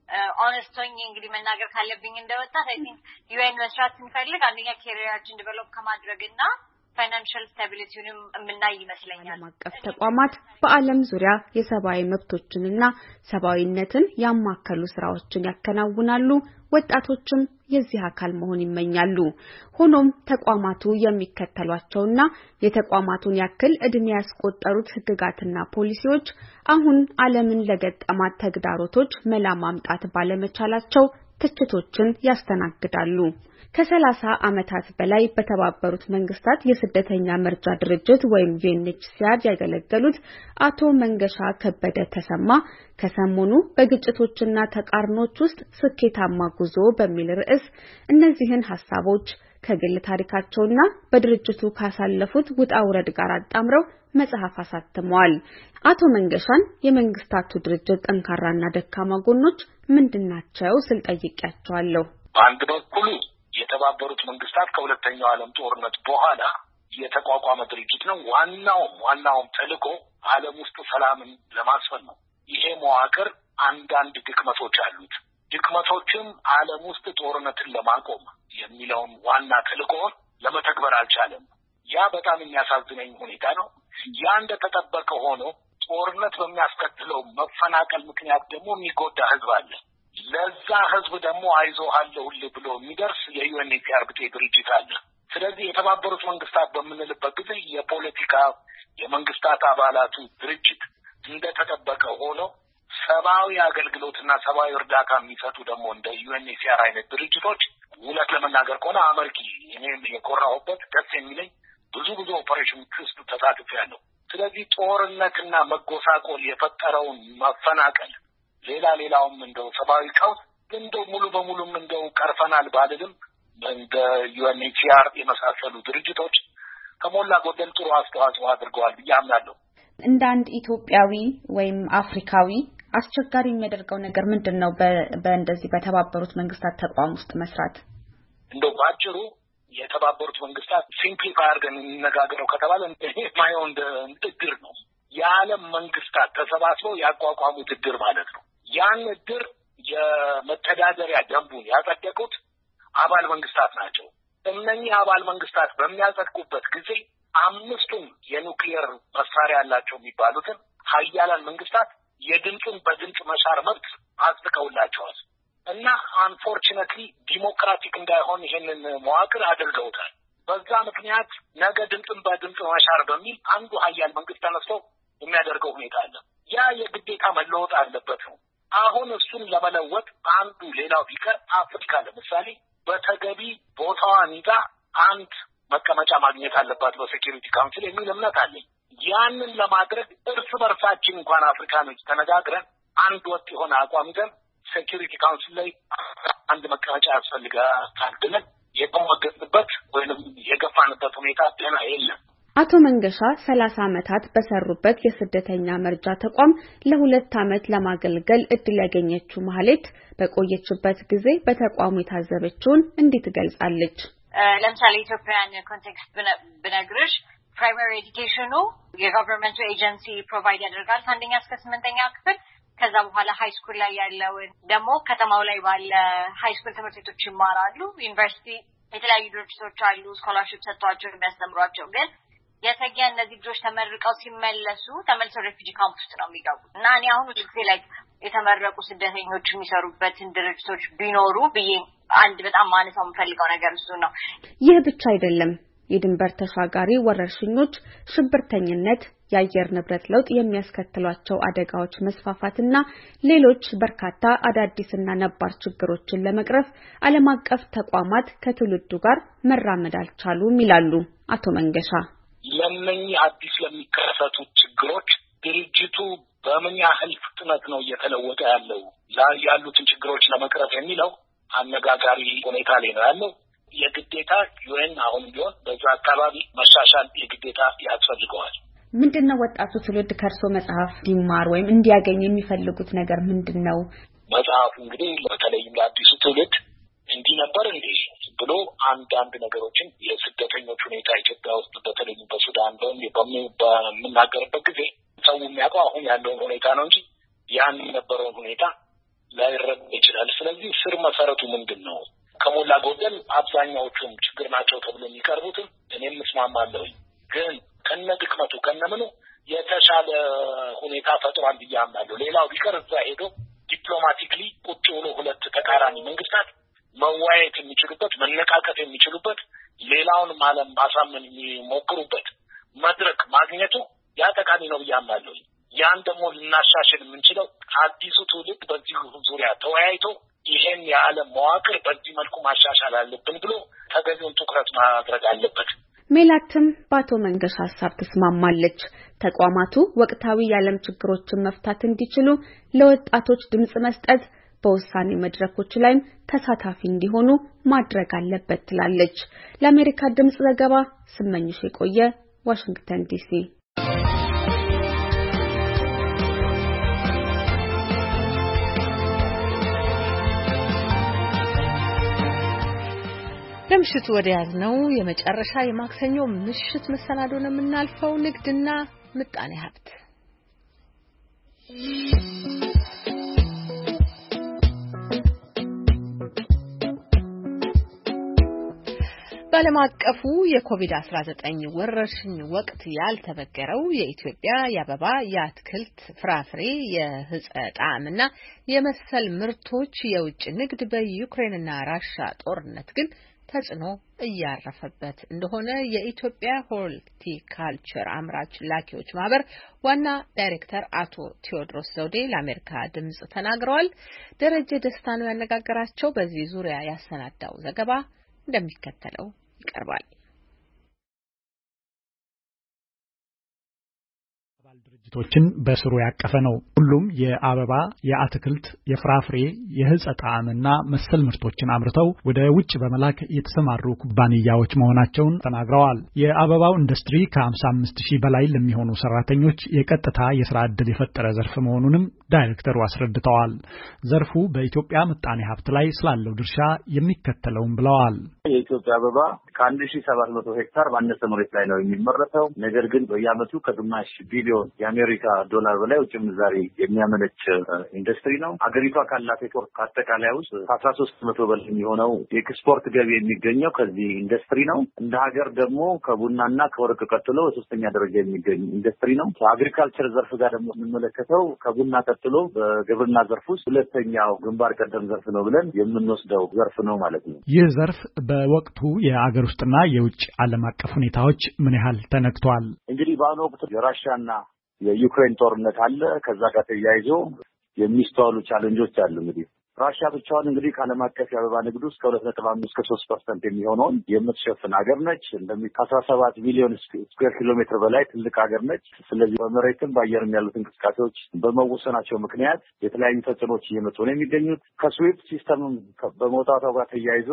ኦነስቶኝ እንግዲህ መናገር ካለብኝ እንደወጣት አይ ቲንክ ዩኤን መስራት ስንፈልግ አንደኛ ካሪየራችን ዲቨሎፕ ከማድረግና ፋይናንሻል ስታቢሊቲውንም የምናይ ይመስለኛል። ዓለም አቀፍ ተቋማት በዓለም ዙሪያ የሰብአዊ መብቶችንና ሰብአዊነትን ያማከሉ ስራዎችን ያከናውናሉ ወጣቶችም የዚህ አካል መሆን ይመኛሉ። ሆኖም ተቋማቱ የሚከተሏቸውና የተቋማቱን ያክል እድሜ ያስቆጠሩት ህግጋትና ፖሊሲዎች አሁን ዓለምን ለገጠማት ተግዳሮቶች መላ ማምጣት ባለመቻላቸው ትችቶችን ያስተናግዳሉ። ከሰላሳ ዓመታት በላይ በተባበሩት መንግስታት የስደተኛ መርጃ ድርጅት ወይም ዩ ኤን ኤች ሲ አር ያገለገሉት አቶ መንገሻ ከበደ ተሰማ ከሰሞኑ በግጭቶችና ተቃርኖች ውስጥ ስኬታማ ጉዞ በሚል ርዕስ እነዚህን ሐሳቦች ከግል ታሪካቸውና በድርጅቱ ካሳለፉት ውጣ ውረድ ጋር አጣምረው መጽሐፍ አሳትመዋል። አቶ መንገሻን የመንግስታቱ ድርጅት ጠንካራና ደካማ ጎኖች ምንድናቸው ስል ጠይቄያቸዋለሁ። በአንድ በኩል የተባበሩት መንግስታት ከሁለተኛው ዓለም ጦርነት በኋላ የተቋቋመ ድርጅት ነው። ዋናውም ዋናውም ተልዕኮ ዓለም ውስጥ ሰላምን ለማስፈን ነው። ይሄ መዋቅር አንዳንድ ድክመቶች አሉት። ድክመቶችም ዓለም ውስጥ ጦርነትን ለማቆም የሚለውን ዋና ተልዕኮውን ለመተግበር አልቻለም። ያ በጣም የሚያሳዝነኝ ሁኔታ ነው። ያ እንደተጠበቀ ሆኖ ጦርነት በሚያስከትለው መፈናቀል ምክንያት ደግሞ የሚጎዳ ህዝብ አለ። ለዛ ህዝብ ደግሞ አይዞህ አለሁልህ ብሎ የሚደርስ የዩ ኤን ኤች ሲ አር ብጤ ድርጅት አለ። ስለዚህ የተባበሩት መንግስታት በምንልበት ጊዜ የፖለቲካ የመንግስታት አባላቱ ድርጅት እንደተጠበቀ ሆኖ ሰብአዊ አገልግሎትና ሰብአዊ እርዳታ የሚሰጡ ደግሞ እንደ ዩ ኤን ኤች ሲ አር አይነት ድርጅቶች እውነት ለመናገር ከሆነ አመርቂ እኔም የኮራሁበት ደስ የሚለኝ ብዙ ብዙ ኦፐሬሽኖች ውስጥ ተሳትፌያለሁ። ስለዚህ ጦርነትና መጎሳቆል የፈጠረውን መፈናቀል ሌላ ሌላውም እንደው ሰብአዊ ቀውስ እንደው ሙሉ በሙሉም እንደው ቀርፈናል ባልልም እንደ ዩ ኤን ኤች ሲ አር የመሳሰሉ ድርጅቶች ከሞላ ጎደል ጥሩ አስተዋጽኦ አድርገዋል ብዬ አምናለሁ። እንደ አንድ ኢትዮጵያዊ ወይም አፍሪካዊ አስቸጋሪ የሚያደርገው ነገር ምንድነው? በእንደዚህ በተባበሩት መንግስታት ተቋም ውስጥ መስራት እንደው ባጭሩ የተባበሩት መንግስታት ሲምፕሊፋይ አድርገን እንነጋገረው ከተባለ ማየው እንደ እድር ነው። የዓለም መንግስታት ተሰባስበው ያቋቋሙት እድር ማለት ነው። ያን እድር የመተዳደሪያ ደንቡን ያጸደቁት አባል መንግስታት ናቸው። እነኚህ አባል መንግስታት በሚያጸድቁበት ጊዜ አምስቱም የኑክሌር መሳሪያ ያላቸው የሚባሉትን ሀያላን መንግስታት የድምፁን በድምፅ መሻር መብት አጽድቀውላቸዋል እና አንፎርቹኔትሊ ዲሞክራቲክ እንዳይሆን ይሄንን መዋቅር አድርገውታል። በዛ ምክንያት ነገ ድምፅን በድምፅ መሻር በሚል አንዱ ሀያል መንግስት ተነስቶ የሚያደርገው ሁኔታ አለ። ያ የግዴታ መለወጥ አለበት ነው። አሁን እሱን ለመለወጥ አንዱ ሌላው ቢቀር አፍሪካ ለምሳሌ በተገቢ ቦታዋን ይዛ አንድ መቀመጫ ማግኘት አለባት በሴኩሪቲ ካውንስል የሚል እምነት አለኝ። ያንን ለማድረግ እርስ በርሳችን እንኳን አፍሪካኖች ተነጋግረን አንድ ወጥ የሆነ አቋም ይዘን ሴኩሪቲ ካውንስል ላይ አንድ መቀመጫ ያስፈልጋል ብለን የተሟገትንበት ወይንም የገፋንበት ሁኔታ ገና የለም። አቶ መንገሻ ሰላሳ ዓመታት በሰሩበት የስደተኛ መርጃ ተቋም ለሁለት ዓመት ለማገልገል እድል ያገኘችው ማህሌት በቆየችበት ጊዜ በተቋሙ የታዘበችውን እንዲህ ትገልጻለች። ለምሳሌ ኢትዮጵያን ኮንቴክስት ብነግርሽ ፕራይመሪ ኤዱኬሽኑ የገቨርንመንት ኤጀንሲ ፕሮቫይድ ያደርጋል ከአንደኛ እስከ ስምንተኛ ክፍል። ከዛ በኋላ ሃይ ስኩል ላይ ያለውን ደግሞ ከተማው ላይ ባለ ሃይ ስኩል ትምህርት ቤቶች ይማራሉ። ዩኒቨርሲቲ የተለያዩ ድርጅቶች አሉ ስኮላርሺፕ ሰጥቷቸው የሚያስተምሯቸው። ግን የተገኘ እነዚህ ልጆች ተመርቀው ሲመለሱ ተመልሰው ሬፊጂ ካምፕ ውስጥ ነው የሚገቡት እና እኔ አሁን ጊዜ ላይ የተመረቁ ስደተኞች የሚሰሩበትን ድርጅቶች ቢኖሩ ብዬ አንድ በጣም ማነሳው የምፈልገው ነገር እሱ ነው። ይህ ብቻ አይደለም። የድንበር ተሻጋሪ ወረርሽኞች፣ ሽብርተኝነት፣ የአየር ንብረት ለውጥ የሚያስከትሏቸው አደጋዎች መስፋፋትና ሌሎች በርካታ አዳዲስና ነባር ችግሮችን ለመቅረፍ ዓለም አቀፍ ተቋማት ከትውልዱ ጋር መራመድ አልቻሉም ይላሉ አቶ መንገሻ። ለነኚህ አዲስ ለሚከሰቱ ችግሮች ድርጅቱ በምን ያህል ፍጥነት ነው እየተለወጠ ያለው ላይ ያሉትን ችግሮች ለመቅረፍ የሚለው አነጋጋሪ ሁኔታ ላይ ነው ያለው። የግዴታ ዩኤን አሁን ቢሆን በዛ አካባቢ መሻሻል የግዴታ ያስፈልገዋል። ምንድነው ወጣቱ ትውልድ ከርሶ መጽሐፍ ሊማር ወይም እንዲያገኝ የሚፈልጉት ነገር ምንድነው? መጽሐፉ እንግዲህ በተለይም ለአዲሱ ትውልድ እንዲህ ነበር እንዴ ብሎ አንዳንድ ነገሮችን የስደተኞች ሁኔታ ኢትዮጵያ ውስጥ በተለይም በሱዳን በምናገርበት ጊዜ ሰው የሚያውቀው አሁን ያለውን ሁኔታ ነው እንጂ ያን የነበረውን ሁኔታ ላይረዳ ይችላል። ስለዚህ ስር መሰረቱ ምንድን ነው? ከሞላ ጎደል አብዛኛዎቹም ችግር ናቸው ተብሎ የሚቀርቡትም እኔም እስማማለሁ። ግን ከነ ድክመቱ ከነምኑ የተሻለ ሁኔታ ፈጥሯል ብዬ አምናለሁ። ሌላው ቢቀር እዛ ሄዶ ዲፕሎማቲክሊ ቁጭ ብሎ ሁለት ተቃራኒ መንግስታት መዋየት የሚችሉበት መነቃቀት የሚችሉበት ሌላውን ዓለም ማሳመን የሚሞክሩበት መድረክ ማግኘቱ ያ ጠቃሚ ነው ብያምናለሁ። ያን ደግሞ ልናሻሽል የምንችለው አዲሱ ትውልድ በዚህ ዙሪያ ተወያይቶ ይሄን የዓለም መዋቅር በዚህ መልኩ ማሻሻል አለብን ብሎ ተገቢውን ትኩረት ማድረግ አለበት። ሜላትም በአቶ መንገሻ ሐሳብ ተስማማለች። ተቋማቱ ወቅታዊ የዓለም ችግሮችን መፍታት እንዲችሉ ለወጣቶች ድምጽ መስጠት፣ በውሳኔ መድረኮች ላይም ተሳታፊ እንዲሆኑ ማድረግ አለበት ትላለች። ለአሜሪካ ድምጽ ዘገባ ስመኝሽ የቆየ ዋሽንግተን ዲሲ። ለምሽቱ ወደ ያዝነው የመጨረሻ የማክሰኞ ምሽት መሰናዶ ነው የምናልፈው። ንግድና ምጣኔ ሀብት። በዓለም አቀፉ የኮቪድ አስራ ዘጠኝ ወረርሽኝ ወቅት ያልተበገረው የኢትዮጵያ የአበባ፣ የአትክልት፣ ፍራፍሬ፣ የህጸ ጣዕምና የመሰል ምርቶች የውጭ ንግድ በዩክሬንና ራሻ ጦርነት ግን ተጽዕኖ እያረፈበት እንደሆነ የኢትዮጵያ ሆርቲካልቸር አምራች ላኪዎች ማህበር ዋና ዳይሬክተር አቶ ቴዎድሮስ ዘውዴ ለአሜሪካ ድምጽ ተናግረዋል። ደረጀ ደስታ ነው ያነጋገራቸው። በዚህ ዙሪያ ያሰናዳው ዘገባ እንደሚከተለው ይቀርባል። ድርጅቶችን በስሩ ያቀፈ ነው። ሁሉም የአበባ፣ የአትክልት፣ የፍራፍሬ፣ የህጸ ጣዕምና መሰል ምርቶችን አምርተው ወደ ውጭ በመላክ የተሰማሩ ኩባንያዎች መሆናቸውን ተናግረዋል። የአበባው ኢንዱስትሪ ከሀምሳ አምስት ሺህ በላይ ለሚሆኑ ሰራተኞች የቀጥታ የስራ ዕድል የፈጠረ ዘርፍ መሆኑንም ዳይሬክተሩ አስረድተዋል። ዘርፉ በኢትዮጵያ ምጣኔ ሀብት ላይ ስላለው ድርሻ የሚከተለውን ብለዋል። የኢትዮጵያ አበባ ከአንድ ሺህ ሰባት መቶ ሄክታር ባነሰ መሬት ላይ ነው የሚመረተው። ነገር ግን በየዓመቱ ከግማሽ ቢሊዮን የአሜሪካ ዶላር በላይ ውጭ ምንዛሪ የሚያመነጭ ኢንዱስትሪ ነው። አገሪቷ ካላት ኤክስፖርት ከአጠቃላይ ውስጥ ከአስራ ሶስት መቶ በላይ የሚሆነው የኤክስፖርት ገቢ የሚገኘው ከዚህ ኢንዱስትሪ ነው። እንደ ሀገር ደግሞ ከቡናና ከወርቅ ቀጥሎ በሶስተኛ ደረጃ የሚገኝ ኢንዱስትሪ ነው። ከአግሪካልቸር ዘርፍ ጋር ደግሞ የምንመለከተው ከቡና ቀጥሎ በግብርና ዘርፍ ውስጥ ሁለተኛው ግንባር ቀደም ዘርፍ ነው ብለን የምንወስደው ዘርፍ ነው ማለት ነው። ይህ ዘርፍ በወቅቱ የአገር ውስጥና የውጭ ዓለም አቀፍ ሁኔታዎች ምን ያህል ተነክቷል? እንግዲህ በአሁኑ ወቅት የራሻና የዩክሬን ጦርነት አለ። ከዛ ጋር ተያይዞ የሚስተዋሉ ቻሌንጆች አሉ። እንግዲህ ራሻ ብቻዋን እንግዲህ ከዓለም አቀፍ የአበባ ንግድ ውስጥ ከሁለት ነጥብ አምስት እስከ ሶስት ፐርሰንት የሚሆነውን የምትሸፍን ሀገር ነች። እንደሚ ከአስራ ሰባት ሚሊዮን ስኩዌር ኪሎ ሜትር በላይ ትልቅ ሀገር ነች። ስለዚህ በመሬትም በአየርም ያሉት እንቅስቃሴዎች በመወሰናቸው ምክንያት የተለያዩ ተጽዕኖች እየመጡ ነው የሚገኙት። ከስዊፍት ሲስተም በመውጣቷ ጋር ተያይዞ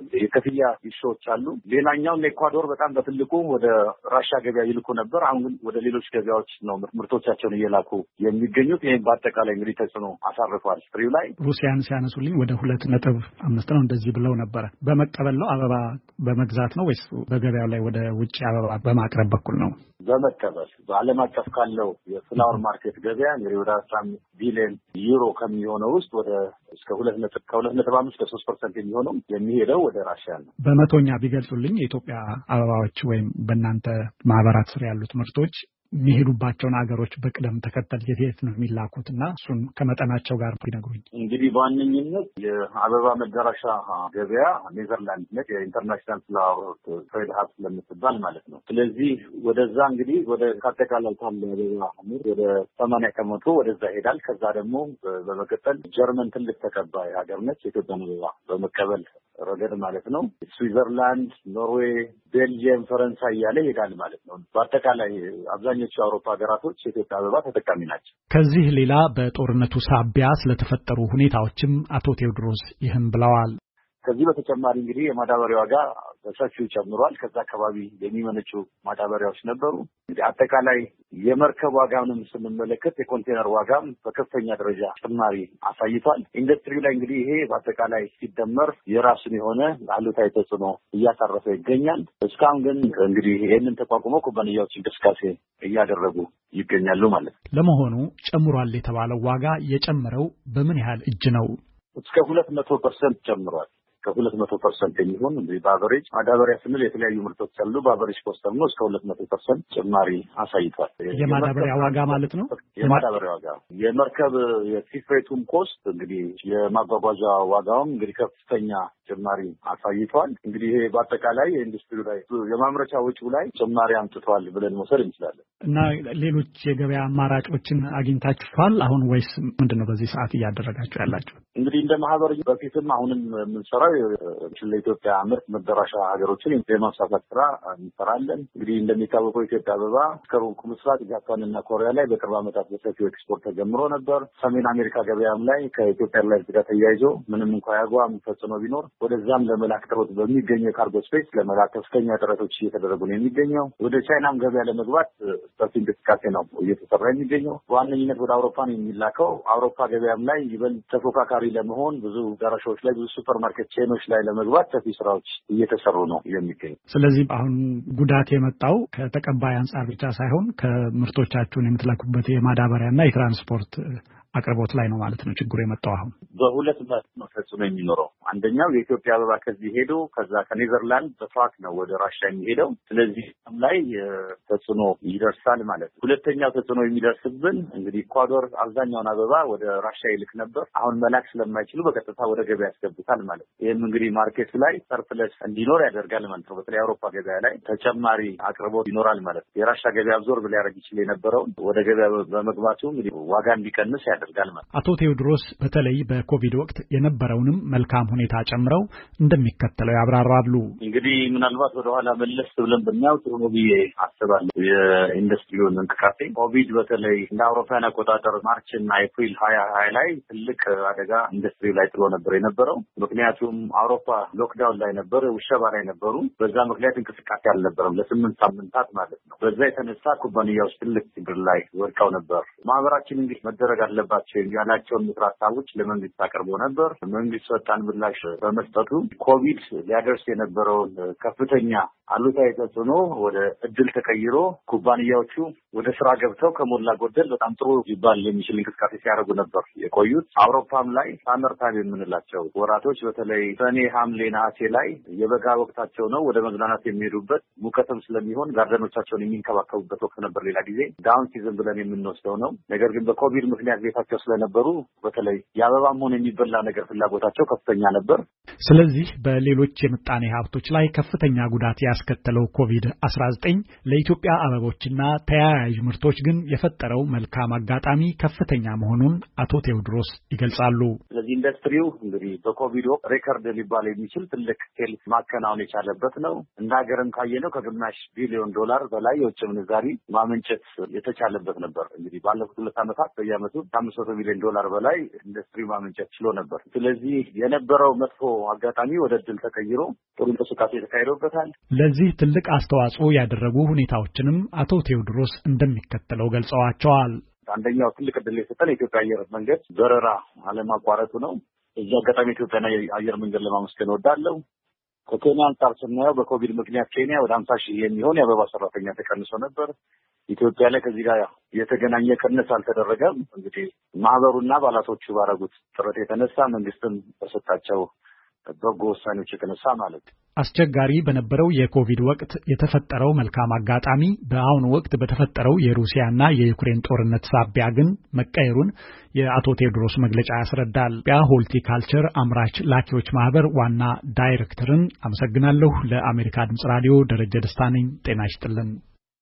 የክፍያ ኢሹዎች አሉ። ሌላኛው ኤኳዶር በጣም በትልቁ ወደ ራሻ ገበያ ይልኩ ነበር። አሁን ግን ወደ ሌሎች ገበያዎች ነው ምርቶቻቸውን እየላኩ የሚገኙት። ይህም በአጠቃላይ እንግዲህ ተጽዕኖ አሳርፏል ፍሪው ላይ። ሩሲያን ሲያነሱልኝ ወደ ሁለት ነጥብ አምስት ነው እንደዚህ ብለው ነበረ። በመቀበል ነው አበባ በመግዛት ነው ወይስ በገበያው ላይ ወደ ውጭ አበባ በማቅረብ በኩል ነው? በመቀበል በዓለም አቀፍ ካለው የፍላወር ማርኬት ገበያ እንግዲህ ወደ አስራ አምስት ቢሊዮን ዩሮ ከሚሆነው ውስጥ ወደ እስከ ሁለት ነጥብ ከሁለት ነጥብ አምስት እስከ ሶስት ፐርሰንት የሚሆነው የሚሄደው ወደ ራሽያ ነው። በመቶኛ ቢገልጹልኝ የኢትዮጵያ አበባዎች ወይም በእናንተ ማህበራት ስር ያሉት ምርቶች የሚሄዱባቸውን ሀገሮች በቅደም ተከተል የት ነው የሚላኩት እና እሱን ከመጠናቸው ጋር ይነግሩኝ። እንግዲህ በዋነኝነት የአበባ መዳረሻ ገበያ ኔዘርላንድ ነች፣ የኢንተርናሽናል ፍላወር ትሬድ ሀብ ስለምትባል ማለት ነው። ስለዚህ ወደዛ እንግዲህ ወደ ካጠቃላይ ካለ አበባ ምርት ወደ ሰማንያ ከመቶ ወደዛ ይሄዳል። ከዛ ደግሞ በመቀጠል ጀርመን ትልቅ ተቀባይ ሀገር ነች፣ የኢትዮጵያን አበባ በመቀበል ረገድ ማለት ነው። ስዊዘርላንድ፣ ኖርዌይ፣ ቤልጅየም፣ ፈረንሳይ እያለ ይሄዳል ማለት ነው። በአጠቃላይ አብዛኛው የአውሮፓ ሀገራቶች የኢትዮጵያ አበባ ተጠቃሚ ናቸው። ከዚህ ሌላ በጦርነቱ ሳቢያ ስለተፈጠሩ ሁኔታዎችም አቶ ቴዎድሮስ ይህን ብለዋል። ከዚህ በተጨማሪ እንግዲህ የማዳበሪያ ዋጋ በሰፊው ጨምሯል። ከዛ አካባቢ የሚመነጩ ማዳበሪያዎች ነበሩ። እንግዲህ አጠቃላይ የመርከብ ዋጋንም ስንመለከት የኮንቴነር ዋጋም በከፍተኛ ደረጃ ጭማሪ አሳይቷል። ኢንዱስትሪው ላይ እንግዲህ ይሄ በአጠቃላይ ሲደመር የራሱን የሆነ አሉታዊ ተጽዕኖ እያሳረፈ ይገኛል። እስካሁን ግን እንግዲህ ይህንን ተቋቁመው ኩባንያዎች እንቅስቃሴ እያደረጉ ይገኛሉ ማለት ነው። ለመሆኑ ጨምሯል የተባለው ዋጋ የጨመረው በምን ያህል እጅ ነው? እስከ ሁለት መቶ ፐርሰንት ጨምሯል። ከሁለት መቶ ፐርሰንት የሚሆን እንግዲህ በአቨሬጅ ማዳበሪያ ስንል የተለያዩ ምርቶች አሉ። በአቨሬጅ ኮስት ደግሞ እስከ ሁለት መቶ ፐርሰንት ጭማሪ አሳይቷል። የማዳበሪያ ዋጋ ማለት ነው። የማዳበሪያ ዋጋ የመርከብ የሲፍሬቱም ኮስት እንግዲህ የማጓጓዣ ዋጋውም እንግዲህ ከፍተኛ ጭማሪ አሳይቷል። እንግዲህ ይሄ በአጠቃላይ የኢንዱስትሪው ላይ የማምረቻ ወጪው ላይ ጭማሪ አምጥቷል ብለን መውሰድ እንችላለን። እና ሌሎች የገበያ አማራጮችን አግኝታችኋል አሁን ወይስ ምንድነው በዚህ ሰዓት እያደረጋችሁ ያላችሁ? እንግዲህ እንደ ማህበር በፊትም አሁንም የምንሰራው ለኢትዮጵያ ምርት መዳረሻ ሀገሮችን የማስፋፋት ስራ እንሰራለን። እንግዲህ እንደሚታወቀው ኢትዮጵያ አበባ ከሩቅ ምስራቅ ጃፓንና ኮሪያ ላይ በቅርብ ዓመታት በሰፊው ኤክስፖርት ተጀምሮ ነበር። ሰሜን አሜሪካ ገበያም ላይ ከኢትዮጵያ ላይ ጋር ተያይዞ ምንም እንኳን ያጓም ተጽዕኖ ቢኖር ወደዛም ለመላክ ጥረት በሚገኘው የካርጎ ስፔስ ለመላክ ከፍተኛ ጥረቶች እየተደረጉ ነው የሚገኘው። ወደ ቻይናም ገበያ ለመግባት ሰፊ እንቅስቃሴ ነው እየተሰራ የሚገኘው። በዋነኝነት ወደ አውሮፓ ነው የሚላከው። አውሮፓ ገበያም ላይ ይበልጥ ተፎካካሪ ለመሆን ብዙ ዳራሾች ላይ ብዙ ሱፐርማርኬት ቼኖች ላይ ለመግባት ሰፊ ስራዎች እየተሰሩ ነው የሚገኙ። ስለዚህ አሁን ጉዳት የመጣው ከተቀባይ አንጻር ብቻ ሳይሆን ከምርቶቻችሁን የምትለኩበት የማዳበሪያና የትራንስፖርት አቅርቦት ላይ ነው ማለት ነው ችግሩ የመጣው። አሁን በሁለት ነው ተጽዕኖ የሚኖረው። አንደኛው የኢትዮጵያ አበባ ከዚህ ሄዶ ከዛ ከኔዘርላንድ በትራክ ነው ወደ ራሽያ የሚሄደው። ስለዚህ ላይ ተጽዕኖ ይደርሳል ማለት ነው። ሁለተኛው ተጽዕኖ የሚደርስብን እንግዲህ ኢኳዶር አብዛኛውን አበባ ወደ ራሽያ ይልክ ነበር። አሁን መላክ ስለማይችሉ በቀጥታ ወደ ገበያ ያስገቡታል ማለት ነው። ይህም እንግዲህ ማርኬቱ ላይ ሰርፕለስ እንዲኖር ያደርጋል ማለት ነው። በተለይ አውሮፓ ገበያ ላይ ተጨማሪ አቅርቦት ይኖራል ማለት ነው። የራሽያ ገበያ አብዞርብ ሊያደርግ ይችል የነበረውን ወደ ገበያ በመግባቱ እንግዲህ ዋጋ እንዲቀንስ ያደርጋል ማለት ነው። አቶ ቴዎድሮስ በተለይ በኮቪድ ወቅት የነበረውንም መልካም ሁኔታ ጨምረው እንደሚከተለው ያብራራሉ። እንግዲህ ምናልባት ወደኋላ መለስ ብለን ብናየው ጥሩ ነው ብዬ አስባለሁ። የኢንዱስትሪውን እንቅስቃሴ ኮቪድ በተለይ እንደ አውሮፓውያን አቆጣጠር ማርች እና ኤፕሪል ሀያ ሀያ ላይ ትልቅ አደጋ ኢንዱስትሪ ላይ ጥሎ ነበር የነበረው። ምክንያቱም አውሮፓ ሎክዳውን ላይ ነበር፣ ውሸባ ላይ ነበሩ። በዛ ምክንያት እንቅስቃሴ አልነበረም ለስምንት ሳምንታት ማለት ነው። በዛ የተነሳ ኩባንያዎች ትልቅ ችግር ላይ ወድቀው ነበር። ማህበራችን እንግዲህ መደረግ አለባቸው ያላቸውን ምክር ሀሳቦች ለመንግስት አቅርቦ ነበር። መንግስት ፈጣን ምላሽ በመስጠቱ ኮቪድ ሊያደርስ የነበረውን ከፍተኛ አሉታዊ ተጽዕኖ ወደ እድል ተቀይሮ ኩባንያዎቹ ወደ ስራ ገብተው ከሞላ ጎደል በጣም ጥሩ ሊባል የሚችል እንቅስቃሴ ሲያደርጉ ነበር የቆዩት። አውሮፓም ላይ ሳመር ታይም የምንላቸው ወራቶች በተለይ ሰኔ፣ ሐምሌ፣ ነሐሴ ላይ የበጋ ወቅታቸው ነው። ወደ መዝናናት የሚሄዱበት ሙቀትም ስለሚሆን ጋርደኖቻቸውን የሚንከባከቡበት ወቅት ነበር። ሌላ ጊዜ ዳውን ሲዝን ብለን የምንወስደው ነው። ነገር ግን በኮቪድ ምክንያት ቤታቸው ስለነበሩ በተለይ የአበባም ሆነ የሚበላ ነገር ፍላጎታቸው ከፍተኛ ነበር። ስለዚህ በሌሎች የምጣኔ ሀብቶች ላይ ከፍተኛ ጉዳት ያስከተለው ኮቪድ አስራ ዘጠኝ ለኢትዮጵያ አበቦችና ተያያዥ ምርቶች ግን የፈጠረው መልካም አጋጣሚ ከፍተኛ መሆኑን አቶ ቴዎድሮስ ይገልጻሉ። ስለዚህ ኢንዱስትሪው እንግዲህ በኮቪድ ወቅት ሬከርድ ሊባል የሚችል ትልቅ ሴልስ ማከናወን የቻለበት ነው። እንደ ሀገርም ካየነው ከግማሽ ቢሊዮን ዶላር በላይ የውጭ ምንዛሪ ማመንጨት የተቻለበት ነበር። እንግዲህ ባለፉት ሁለት ዓመታት በየዓመቱ ከአምስት መቶ ሚሊዮን ዶላር በላይ ኢንዱስትሪ ማመንጨት ችሎ ነበር። ስለዚህ የነበረው መጥፎ አጋጣሚ ወደ ድል ተቀይሮ ጥሩ እንቅስቃሴ ተካሂዶበታል። ለዚህ ትልቅ አስተዋጽኦ ያደረጉ ሁኔታዎችንም አቶ ቴዎድሮስ እንደሚከተለው ገልጸዋቸዋል። አንደኛው ትልቅ ድል የሰጠን የኢትዮጵያ አየር መንገድ በረራ አለማቋረጡ ነው። እዚህ አጋጣሚ ኢትዮጵያን አየር መንገድ ለማመስገን እወዳለሁ። ከኬንያ አንጻር ስናየው በኮቪድ ምክንያት ኬንያ ወደ ሀምሳ ሺህ የሚሆን የአበባ ሰራተኛ ተቀንሶ ነበር። ኢትዮጵያ ላይ ከዚህ ጋር የተገናኘ ቅነሳ አልተደረገም። እንግዲህ ማህበሩና አባላቶቹ ባደረጉት ጥረት የተነሳ መንግስትም በሰጣቸው በጎ ውሳኔዎች የተነሳ ማለት ነው። አስቸጋሪ በነበረው የኮቪድ ወቅት የተፈጠረው መልካም አጋጣሚ በአሁኑ ወቅት በተፈጠረው የሩሲያና የዩክሬን ጦርነት ሳቢያ ግን መቀየሩን የአቶ ቴዎድሮስ መግለጫ ያስረዳል። የሆርቲካልቸር አምራች ላኪዎች ማህበር ዋና ዳይሬክተርን አመሰግናለሁ። ለአሜሪካ ድምጽ ራዲዮ ደረጀ ደስታ ነኝ። ጤና ይስጥልን።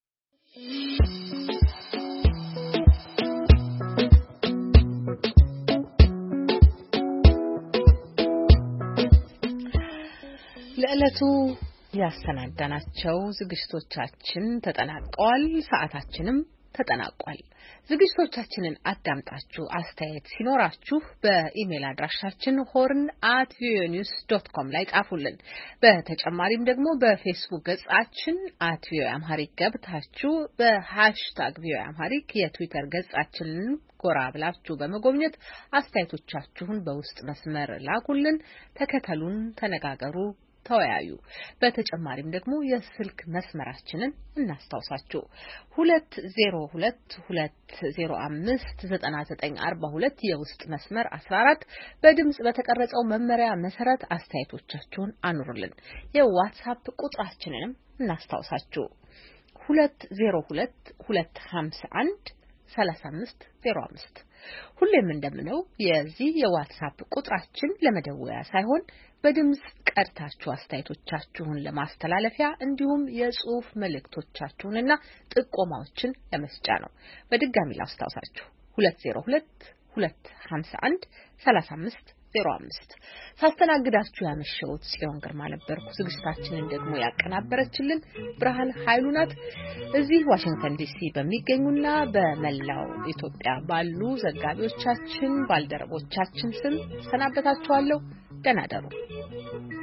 ለዕለቱ ያሰናዳናቸው ዝግጅቶቻችን ተጠናቀዋል። ሰዓታችንም ተጠናቋል። ዝግጅቶቻችንን አዳምጣችሁ አስተያየት ሲኖራችሁ በኢሜል አድራሻችን ሆርን አት ቪኦኤ ኒውስ ዶት ኮም ላይ ጻፉልን። በተጨማሪም ደግሞ በፌስቡክ ገጻችን አት ቪኦኤ አምሃሪክ ገብታችሁ በሃሽታግ ቪኦኤ አምሃሪክ የትዊተር ገጻችንን ጎራ ብላችሁ በመጎብኘት አስተያየቶቻችሁን በውስጥ መስመር ላኩልን። ተከተሉን፣ ተነጋገሩ፣ ተወያዩ። በተጨማሪም ደግሞ የስልክ መስመራችንን እናስታውሳችሁ ሁለት ዜሮ ሁለት ሁለት ዜሮ አምስት ዘጠና ዘጠኝ አርባ ሁለት የውስጥ መስመር አስራ አራት በድምጽ በተቀረጸው መመሪያ መሰረት አስተያየቶቻችሁን አኑሩልን። የዋትስአፕ ቁጥራችንንም እናስታውሳችሁ ሁለት ዜሮ ሁለት ሁለት ሀምሳ አንድ ሰላሳ አምስት ዜሮ አምስት ሁሌም እንደምነው የዚህ የዋትስአፕ ቁጥራችን ለመደወያ ሳይሆን በድምጽ ቀድታችሁ አስተያየቶቻችሁን ለማስተላለፊያ እንዲሁም የጽሑፍ መልእክቶቻችሁንና ጥቆማዎችን ለመስጫ ነው። በድጋሚ ላስታውሳችሁ ሁለት ዜሮ ሁለት ሁለት ሀምሳ አንድ ሰላሳ አምስት ዜሮ አምስት ሳስተናግዳችሁ ያመሸሁት ጽዮን ግርማ ነበርኩ። ዝግጅታችንን ደግሞ ያቀናበረችልን ብርሃን ኃይሉ ናት። እዚህ ዋሽንግተን ዲሲ በሚገኙና በመላው ኢትዮጵያ ባሉ ዘጋቢዎቻችን ባልደረቦቻችን ስም ሰናበታችኋለሁ። ደህና ደሩ።